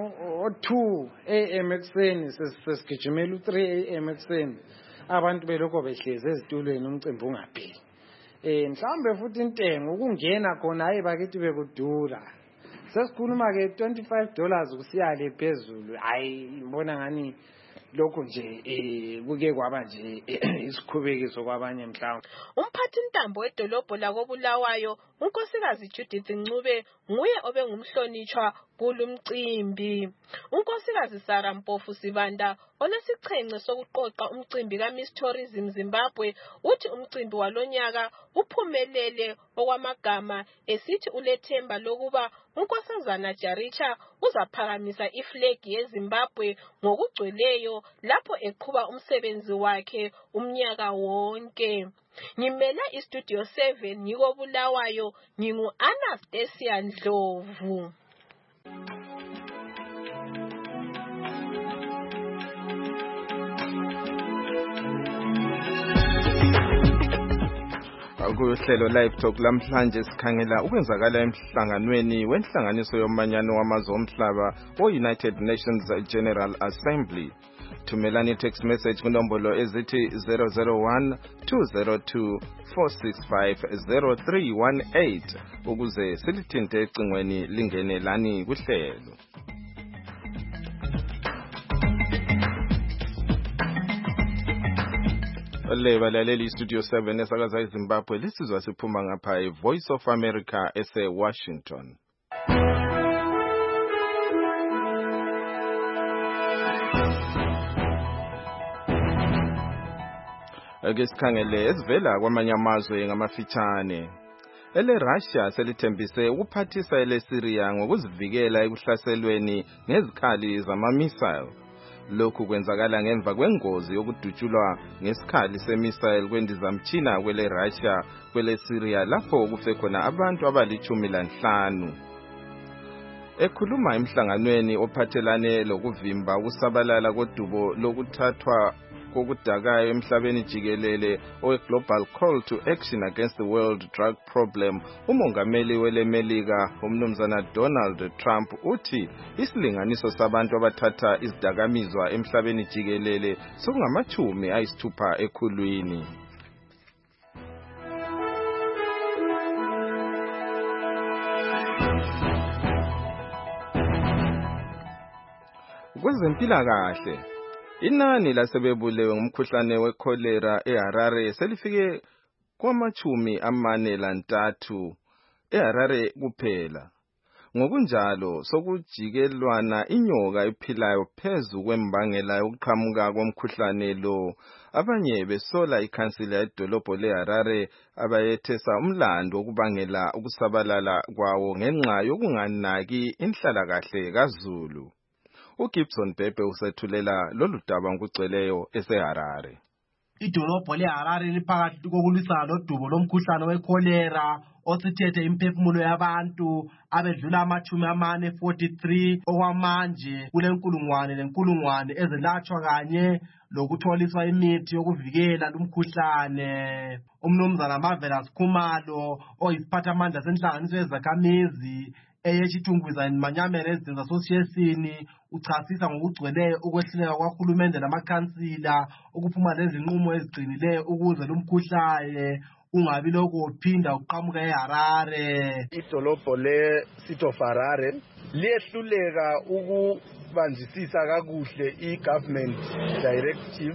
o2 AM ekseni sesigijimela u3 AM ekseni abantu belokho behleze ezitulweni umcimbi ungapheli. Mhlawumbe futhi intengo ukungena khona hayi bakithi bekudura. Sesikhuluma ke $25 kusiyale phezulu hayi ngibona ngani lokho nje kuke kwaba nje isikhubekiso kwabanye mhlawumbe. Umphathi intambo edolobho lakoBulawayo unkosikazi Judith Ncube nguye obengumhlonitshwa kulumcimbi. Unkosikazi Sarah Mpofu Sibanda olesichenge sokuqoqa umcimbi kaMiss Tourism Zimbabwe uthi umcimbi walonyaka uphumelele okwamagama esithi ulethemba lokuba unkosazana Jaricha uzaphakamisa iflegi yeZimbabwe ngokugcweleyo lapho eqhuba umsebenzi wakhe umnyaka wonke. Ngimela iStudio 7 ngikoBulawayo ngingu Anastasia Ndlovu. kuhlelo live talk lamhlanje sikhangela ukwenzakala emhlanganweni wenhlanganiso yomanyano wamazwe omhlaba o-United Nations General Assembly. Thumelani text message kunombolo ezithi 001-202-465-0318 ukuze silithinte ecingweni lingene lani kuhlelo. Le balaleli Studio 7 esakaza eZimbabwe lisizwa siphuma ngapha eVoice of America ese-Washington. Ake sikhangele esivela kwamanye amazwe ngamafitshane. Russia selithembise ukuphathisa Syria ngokuzivikela ekuhlaselweni ngezikhali zama-missile. Lokhu kwenzakala ngemva kwengozi yokudutshulwa ngesikhali semissile kwendizamtshina Russia Syria lapho kufe khona abantu abali-15. Ekhuluma emhlanganweni ophathelane lokuvimba ukusabalala kodubo lokuthathwa kokudakayo emhlabeni jikelele owe-Global Call to Action Against the World Drug Problem, umongameli welemelika umnumzana Donald Trump uthi isilinganiso sabantu abathatha izidakamizwa emhlabeni jikelele sokungama-60 ekhulwini. Kwezempilakahle, inani lasebebulewe ngumkhuhlane wekholera eHarare selifike kwama-43 eHarare kuphela. Ngokunjalo sokujikelwana inyoka ephilayo phezu kwembangela yokuqhamuka komkhuhlane lo. Abanye besola ikhansila yedolobho leHarare abayethesa umlando wokubangela ukusabalala kwawo ngenxa yokunganaki inhlalakahle kaZulu. uGibson Bhebhe usethulela lolu daba ngokugcweleyo eseHarare. Idolobho leHarare liphakathi kokulwisana lodubo lomkhuhlane wekholera osithethe imphefumulo yabantu abedlula ama-43 okwamanje kulenkulungwane ezelatshwa kanye lokutholiswa imithi yokuvikela lumkhuhlane. Umnumzana Marvelous Khumalo oyisiphathamandla senhlanganiso yezakhamizi eyechithungwiza Manyame Residents Association uchasisa ngokugcweleyo ukwehluleka kwahulumende namakhansila ukuphuma lezinqumo eziqinileyo ukuze lumkhuhlane ungabi lokho uphinda uqhamuka eHarare. Idolobho le-City of Harare liyehluleka ukubanjisisa kakuhle i-government directive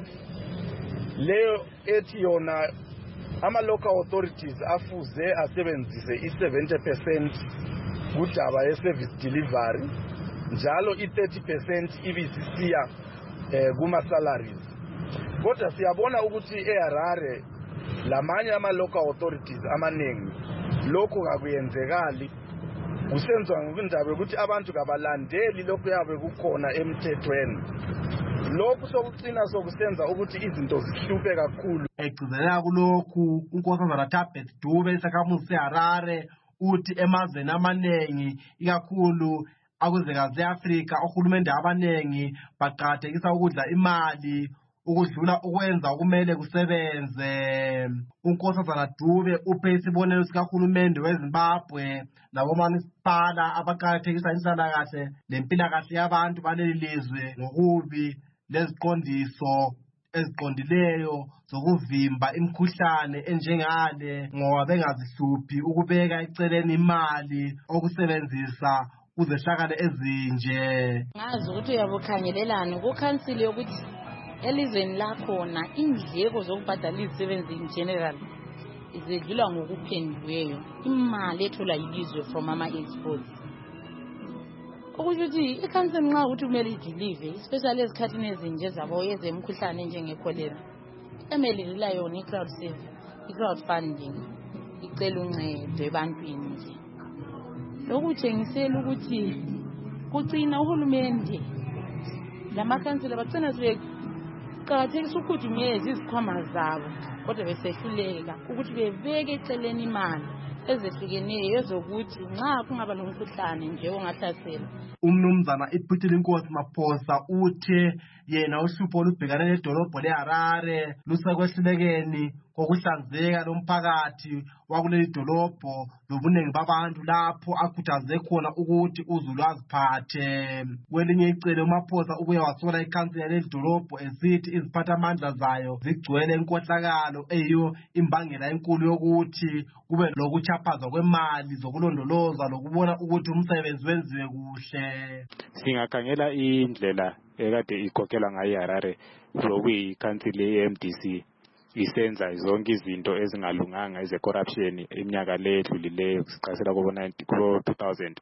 leyo ethi yona ama-local authorities afuze asebenzise i-70% kudaba ye-service delivery, njalo i-30% ibisisiya kuma-salaries. Kodwa siyabona ukuthi eHarare lamanye ama-local authorities amaningi lokhu kakuyenzekali, kusenzwa ngokundaba ukuthi abantu kabalandeli lokhu yabe kukhona emthethweni. Lokhu sokucina sokusenza ukuthi izinto zihluphe kakhulu. Egcizelela kulokhu uNkosazana Thabet Dube isakhamuzi seHarare uthi emazweni amaningi ikakhulu akuzwekazi le-Afrika ohulumende abaningi baqakathekisa ukudla imali ukudlula ukwenza okumele kusebenze. uNkosazana Dube uphe isibonelo sikahulumende weZimbabwe nabomasipala abaqakathekisa inhlalakahle lempilakahle yabantu baleli lizwe ngokubi leziqondiso eziqondileyo zokuvimba imikhuhlane enjengale ngoba bengazihluphi ukubeka eceleni imali okusebenzisa kuzehlakale ezinje. Ngazi ukuthi uyabukhangelelana kukhansili yokuthi elizweni lakhona indleko zokubhadala izisebenzi in general zedlula ngokuphendukeyo imali ethola yilizwe from ama-exports. Okusho ukuthi ikhansili nxa ukuthi kumele idelive especially ezikhathini ezinje zabo ezemkhuhlane enjengekholera emelilila yona i-crowdfunding icela uncedo ebantwini nje. Lokutshengisela ukuthi kucina uhulumende lamakhansila bagcina sebeqakathekisa ukukhudumeza izikhwama zabo kodwa besehluleka ukuthi bebeke eceleni imali ezehlukeneyo ezokuthi nxa kungaba nomkhuhlane nje ongahlasela. Umnumzana iPhithile Inkosi Maphosa uthe yena uhlupho olubhekane nedolobho leHarare lusekwehlulekeni kokuhlanzeka lomphakathi wakuleli dolobho lobuningi babantu lapho akhuthaze khona ukuthi uzulu aziphathe. Kwelinye icele uMaphosa ubuye wasola ikhansila yaleli dolobho esithi iziphathamandla zayo zigcwele inkohlakalo eyiyo imbangela enkulu yokuthi kube lokuchaphazwa kwemali zokulondoloza lokubona ukuthi umsebenzi wenziwe kuhle. Singakhangela indlela ekade ikhokhela ngayo iHarare lokuyikhansila ye-MDC isenza zonke izinto ezingalunganga eze-corruption iminyaka le edlulileyo siqasela ku-2000.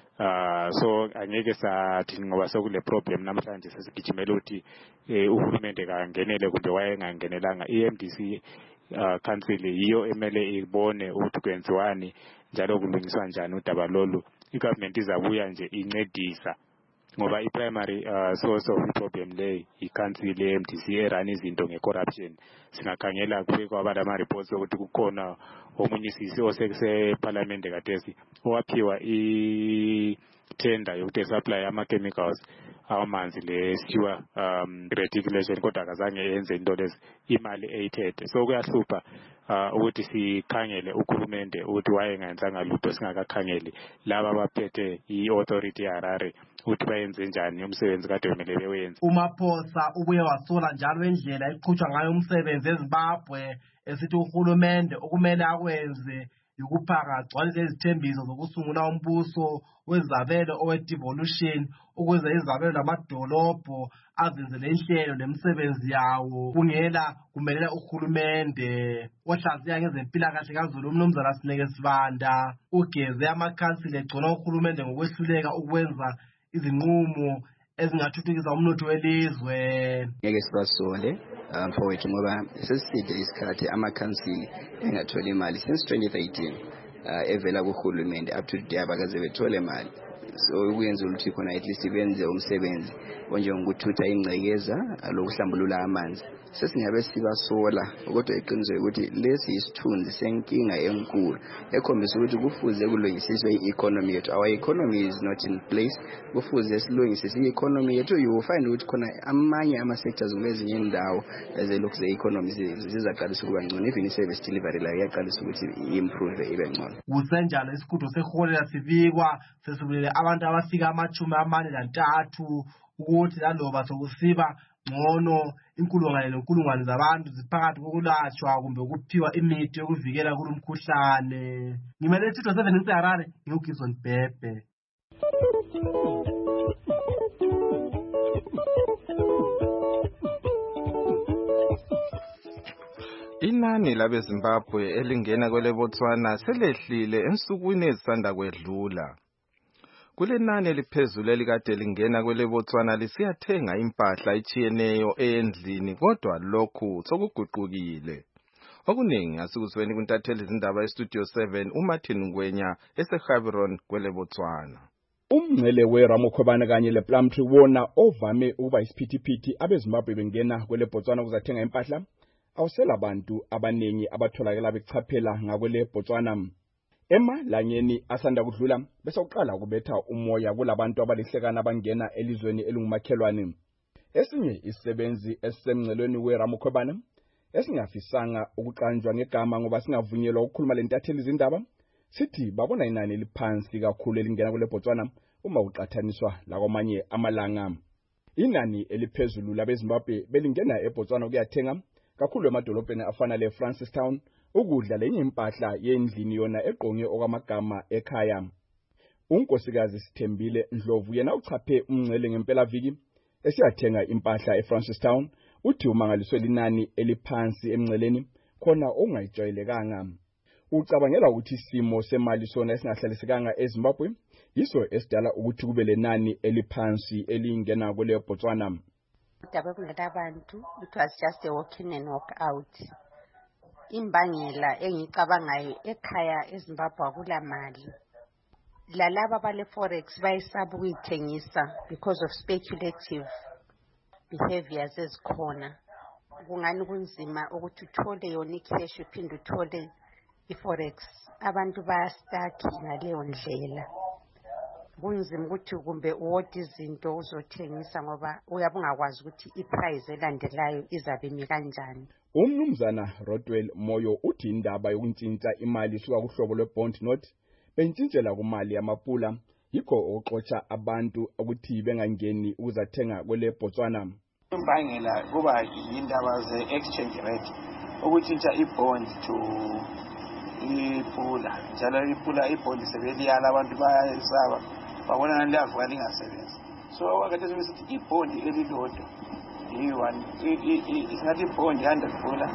So angeke sathi ngoba sekule problem namhlanje sesigijimela ukuthi uhulumende kangenele kumbe wayengangenelanga. I-MDC council yiyo emele ibone ukuthi kwenziwani njalo kulungiswa njani udaba lolu. I-government izabuya nje incedisa ngoba i-primary source of problem le i-council ye-MDC erun izinto nge-corruption. Singakhangela kube kwaba lama-reports ukuthi kukhona omunye isisi oseparlamente kadesi owaphiwa i-tender yokuthi supply ama-chemicals amanzi le-sewer reticulation kodwa akazange yenze into lezi imali eyithethe. So kuyahlupha ukuthi sikhangele uhulumende ukuthi wayengenzanga lutho singakakhangeli laba abaphethe i-authority yaHarare ukuthi bayenze njani umsebenzi kade kumele bewenze. uMaphosa ubuye wasola njalo indlela iqhutshwa ngayo umsebenzi eZimbabwe esithi uhulumende okumele akwenze ukuphaka agcwalise izithembiso zokusungula umbuso wezabelo owe-devolution ukuze izabelo lamadolobho azenzele inhlelo nemisebenzi yawo kungela kumelela uhulumende. Ohlaziya ngezempilakahle kaZulu uMnumzana Sineke Sibanda ugeze amakhansila egcona uhulumende ngokwehluleka ukwenza izinqumo ezingathuthukisa umnotho welizwe. Ngeke sibasole mfowethu ngoba seside isikhathi amakhansili engathola imali since 2013 evela kuhulumende up to today abakaze bethole imali. So ukuyenza ukuthi khona at least benze umsebenzi onjengokuthutha ingcekeza lokuhlambulula amanzi. Sesingabe sibasola kodwa iqiniso ukuthi lesi isithunzi senkinga enkulu ekhombisa ukuthi kufuze kulungisiswe i-economy yethu. Our economy is not in place. Kufuze silungisise i-economy yethu. You will find ukuthi khona amanye ama-sectors kulezinye indawo ezelokhu ze-economy zizaqalisa ukuba ngcono. Even i-service delivery layo iyaqalisa ukuthi i-improve ibe ngcono. Kusenjalo isikhungo seholela sibikwa sesibulele abantu abafika 43 ukuthi laloba sokusiba ngcono inkulungwane zabantu ziphakathi kokulatshwa kumbe ukuphiwa imithi yokuvikela kulomkhuhlane. Ngimele Studio 7 eHarare ngiyogizon Bhebhe. Inani labeZimbabwe elingena kwele Botswana selehlile ensukwini ezisanda kwedlula. Kule nani eliphezulu elikade lingena kwele Botswana lisiyathenga impahla etshiyeneyo endlini kodwa lokhu sokuguqukile. Okuningi asikuzweni kuntatheli izindaba eStudio 7 uMartin Ngwenya eseGaborone kwele Botswana. Umngcele weRamokhobane kanye lePlumtree wona ovame ukuba isiphithiphithi abeZimbabwe bengena kwele Botswana ukuzathenga impahla awusela abantu abanengi abatholakala bechaphela ngakwele Botswana. Emalangeni asanda kudlula bese uqala ukubetha umoya kulabantu abalihlekana abangena elizweni elingumakhelwane. Esinye isisebenzi esisemngcelweni weRamokhobane esingafisanga ukuqanjwa ngegama ngoba singavunyelwa ukukhuluma lentatheli izindaba sithi babona inani eliphansi kakhulu elingena kule Botswana uma uqathaniswa lakwamanye amalanga. Inani eliphezulu labeZimbabwe belingena eBotswana ukuyathenga kakhulu emadolobheni afana leFrancistown ukudla lenye impahla yendlini yona eqonge okwamagama ekhaya. Unkosikazi Sithembile Ndlovu yena uchaphe umngcele ngempela viki esiyathenga impahla eFrancistown uthi umangaliswe linani eliphansi emngceleni khona ongayijwayelekanga. Ucabangela ukuthi isimo semali sona esingahlalisekanga eZimbabwe yiso esidala ukuthi kube lenani eliphansi elingena kwele Botswana. It was just a walk in and walk out. Imbangela engicabangayo ekhaya eZimbabwe akulamali. Lalaba bale forex bayisaba ukuyithengisa because of speculative behaviors ezikhona. Kungani kunzima ukuthi uthole yona icash uphinde uthole iforex. Abantu bayastaki ngaleyo ndlela. Kunzima ukuthi kumbe uwode izinto uzothengisa ngoba uyabungakwazi ukuthi iprice elandelayo izabe imi kanjani. Umnumzana Rodwell Moyo uthi indaba yokuntshintsha imali isuka kuhlobo lwe-bond note bentshintshela kumali yamapula yikho okuxotsha abantu ukuthi bengangeni ukuzathenga kwele Botswana. Imbangela kuba yindaba ze-exchange rate ukutshintsha i-bond to ipula njalo ipula i-bond sebeliyala abantu bayayisaba babona ngani liyavuka lingasebenzi. So wakade sebesithi i-bond elilodwa isingathi i-bond 100 pula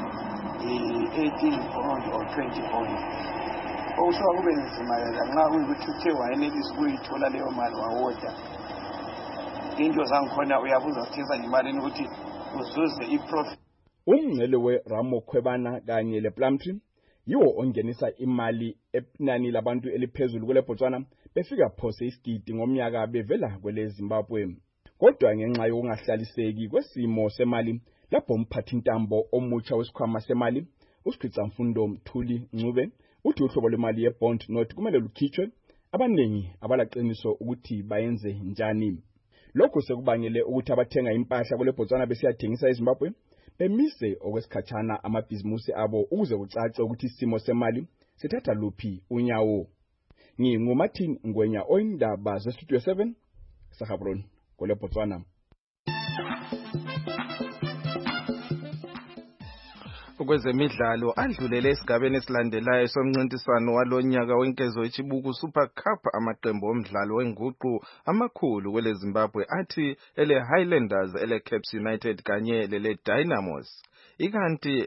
18 bond or 20 bond. Okusuka kube nzima nxa kuyikuthi uthe wayenelisa ukuyithola leyo mali wawoda into zangikhona uyabuza ukuthenga ngemali ukuthi uzuze i-profit. Umngcele we-Ramokhwebana kanye le-Plumtree yiwo ongenisa imali enani labantu eliphezulu kwele Botswana befika phose isigidi ngomnyaka bevela kwele Zimbabwe. Kodwa ngenxa yokungahlaliseki kwesimo semali lapho umphathintambo omutsha wesikhwama semali uSkhitsamfundo Mthuli Ncube uthi uhlobo lwemali ye-bond note kumele lukhitshwe abaningi abalaqiniso ukuthi bayenze njani. Lokhu sekubangele ukuthi abathenga impahla kwele Botswana besiyathengisa eZimbabwe bemise okwesikhatshana amabhizimusi abo ukuze kucace ukuthi isimo semali sithatha luphi unyawo. NginguMartin Ngwenya oyindaba zeStudio 7 Sahabron kwele Botswana. Kwezemidlalo adlulele esigabeni esilandelayo somncintiswano walonyaka wenkezo eChibuku Super Cup amaqembu omdlalo wenguqu amakhulu kwele Zimbabwe athi ele Highlanders ele Caps United kanye lele Dynamos ikanti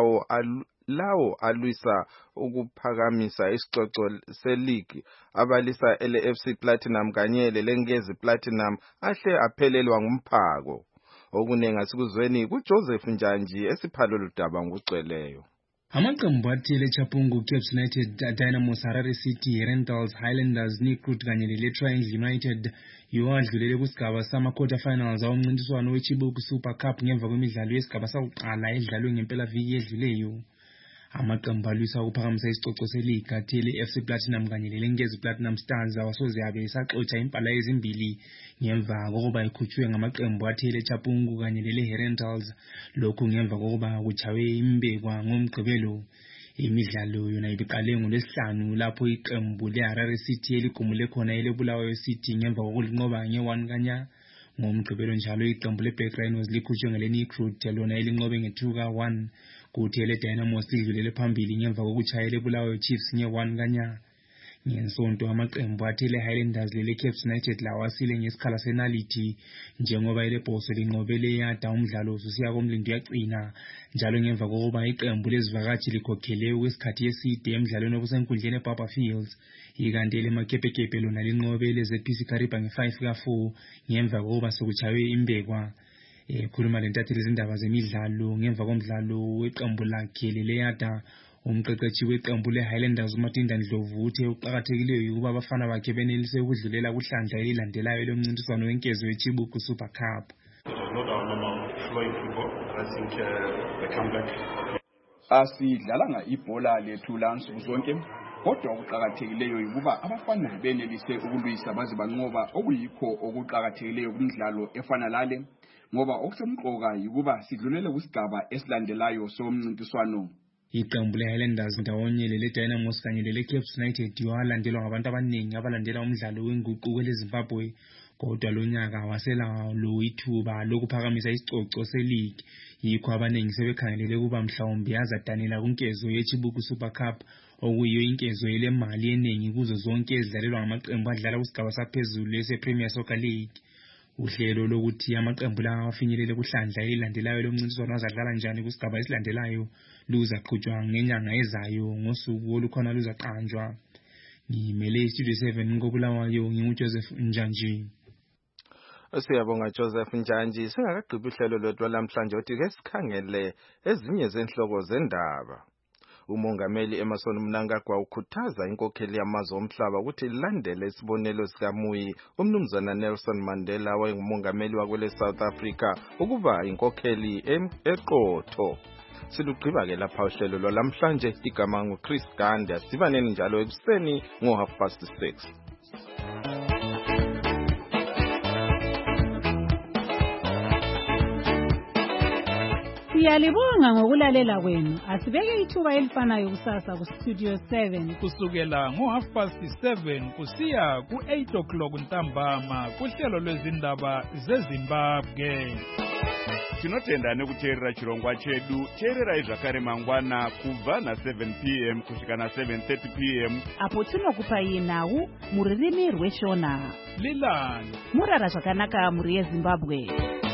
lawo alwisa ukuphakamisa isicoco seleague abalisa ele FC Platinum kanye lele Ngezi Platinum ahle aphelelwa ngumphako. Okunenga sikuzweni kuJoseph Njanji esiphalo ludaba ngugcweleyo. Amaqembu athile eChapungu Caps United, Dynamos, Harare City, Rentals, Highlanders, Nikrut kanye le Triangle United yiwadlulele kusigaba sama-quarter finals awomncintiswano weChibuku Super Cup ngemva kwemidlalo yesigaba sakuqala edlalwe ngempelaviki edluleyo. Amaqembu alwisa ukuphakamisa isicoco seleague athile FC Platinum kanye lelengezi Platinum Stars awasoze abe esaxotsha impala ezimbili ngemva kokuba ikhutshwe ngamaqembu athile eChapungu kanye lele Rentals. Lokhu ngemva kokuba kuchawe imbekwa ngomgqibelo. Imidlalo yona ibiqale ngoLwesihlanu lapho iqembu leHarare City eligumule khona elebulawayo City ngemva kokulinqoba nge-1 kanya. Ngomgqibelo njalo iqembu leBlack Rhinos likhutshwe ngeleNikrut lona elinqobe nge-2-1. Kuthi ele Dynamos lidlulele phambili ngemva kokuchayela eBulawayo Chiefs nge-1 kanya. Ngensonto amaqembu athile Highlanders lele Caps United lawasile ngesikhala senality njengoba ele Boso linqobele yada umdlalo ususiya komlindo yaqina njalo ngemva kokuba iqembu lezivakathi likhokhele kwesikhathi eside emidlalweni obusenkundleni eBaba Fields. Ikanti ele Makepekepe lona linqobe leZPC Kariba nge-5-4 ngemva kokuba sokuchawe imbekwa. Khuluma lentatheli izindaba zemidlalo ngemva komdlalo weqembu lakhe leleyada umqeqeshi weqembu leHighlanders uMatinda Ndlovu uthe uqhakathekileyo ukuba abafana bakhe benelise ukudlulela kuhlandla elilandelayo lomncintiswano wenkezo weChibuku Super Cup. Asidlalanga ibhola lethu lansuku zonke kodwa okuqhakathekileyo ukuba abafana benelise ukulwisa baze banqoba okuyikho okuqhakathekileyo kumidlalo efana lale ngoba okusemqoka ukuba sidlulele kusigaba esilandelayo somncintiswano. Iqembu leHighlanders ndawonye lele Dynamos kanye lele Caps United yalandelwa ngabantu abaningi abalandela umdlalo wenguqu kwele Zimbabwe kodwa lonyaka wasela lo ithuba lokuphakamisa isicoco seleague yikho abaningi sebekhangelele kuba mhlawumbe yazadanela kunkezo yeChibuku Super Cup okuyiyo inkezo elemali eningi kuzo zonke ezidlalelwa ngamaqembu adlala kusigaba saphezulu ese-Premier Soccer League. Uhlelo lokuthi amaqembu lawa afinyelele kuhlandla elilandelayo lomncintiswano azadlala njani kusigaba esilandelayo luzaqhutshwa ngenyanga ezayo ngosuku olukhona luzaqanjwa. Ngimele iStudio 7 ngobulawayo nginguJoseph Njanji. Siyabonga Joseph Njanji. Singakagqibi uhlelo lwethu lamhlanje uthi ke sikhangele ezinye zenhloko zendaba. Umongameli Emmerson Mnangagwa ukhuthaza inkokheli yamazwe omhlaba ukuthi ilandele isibonelo sikaMuyi umnumzana Nelson Mandela wayengumongameli wakwele South Africa ukuba inkokheli eqotho. Silugqiba ke lapha uhlelo lwalamhlanje. Igama nguChris Ganda. Sibaneni njalo ekuseni ngo6:30. Siyalibonga ngokulalela kwenu. Asibeke ithuba elifanayo kusasa ku Studio 7 kusukela ngo7:30 kusiya ku8 ntambama kuhlelo lwezindaba zeZimbabwe. Tinotenda nekuteerera chirongwa chedu. Teerera zvakare mangwana kubva na7 p.m. kusvika na7:30 p.m. apo tinokupai nhau muririmi rweShona. Lilani murara zvakanaka muri yeZimbabwe.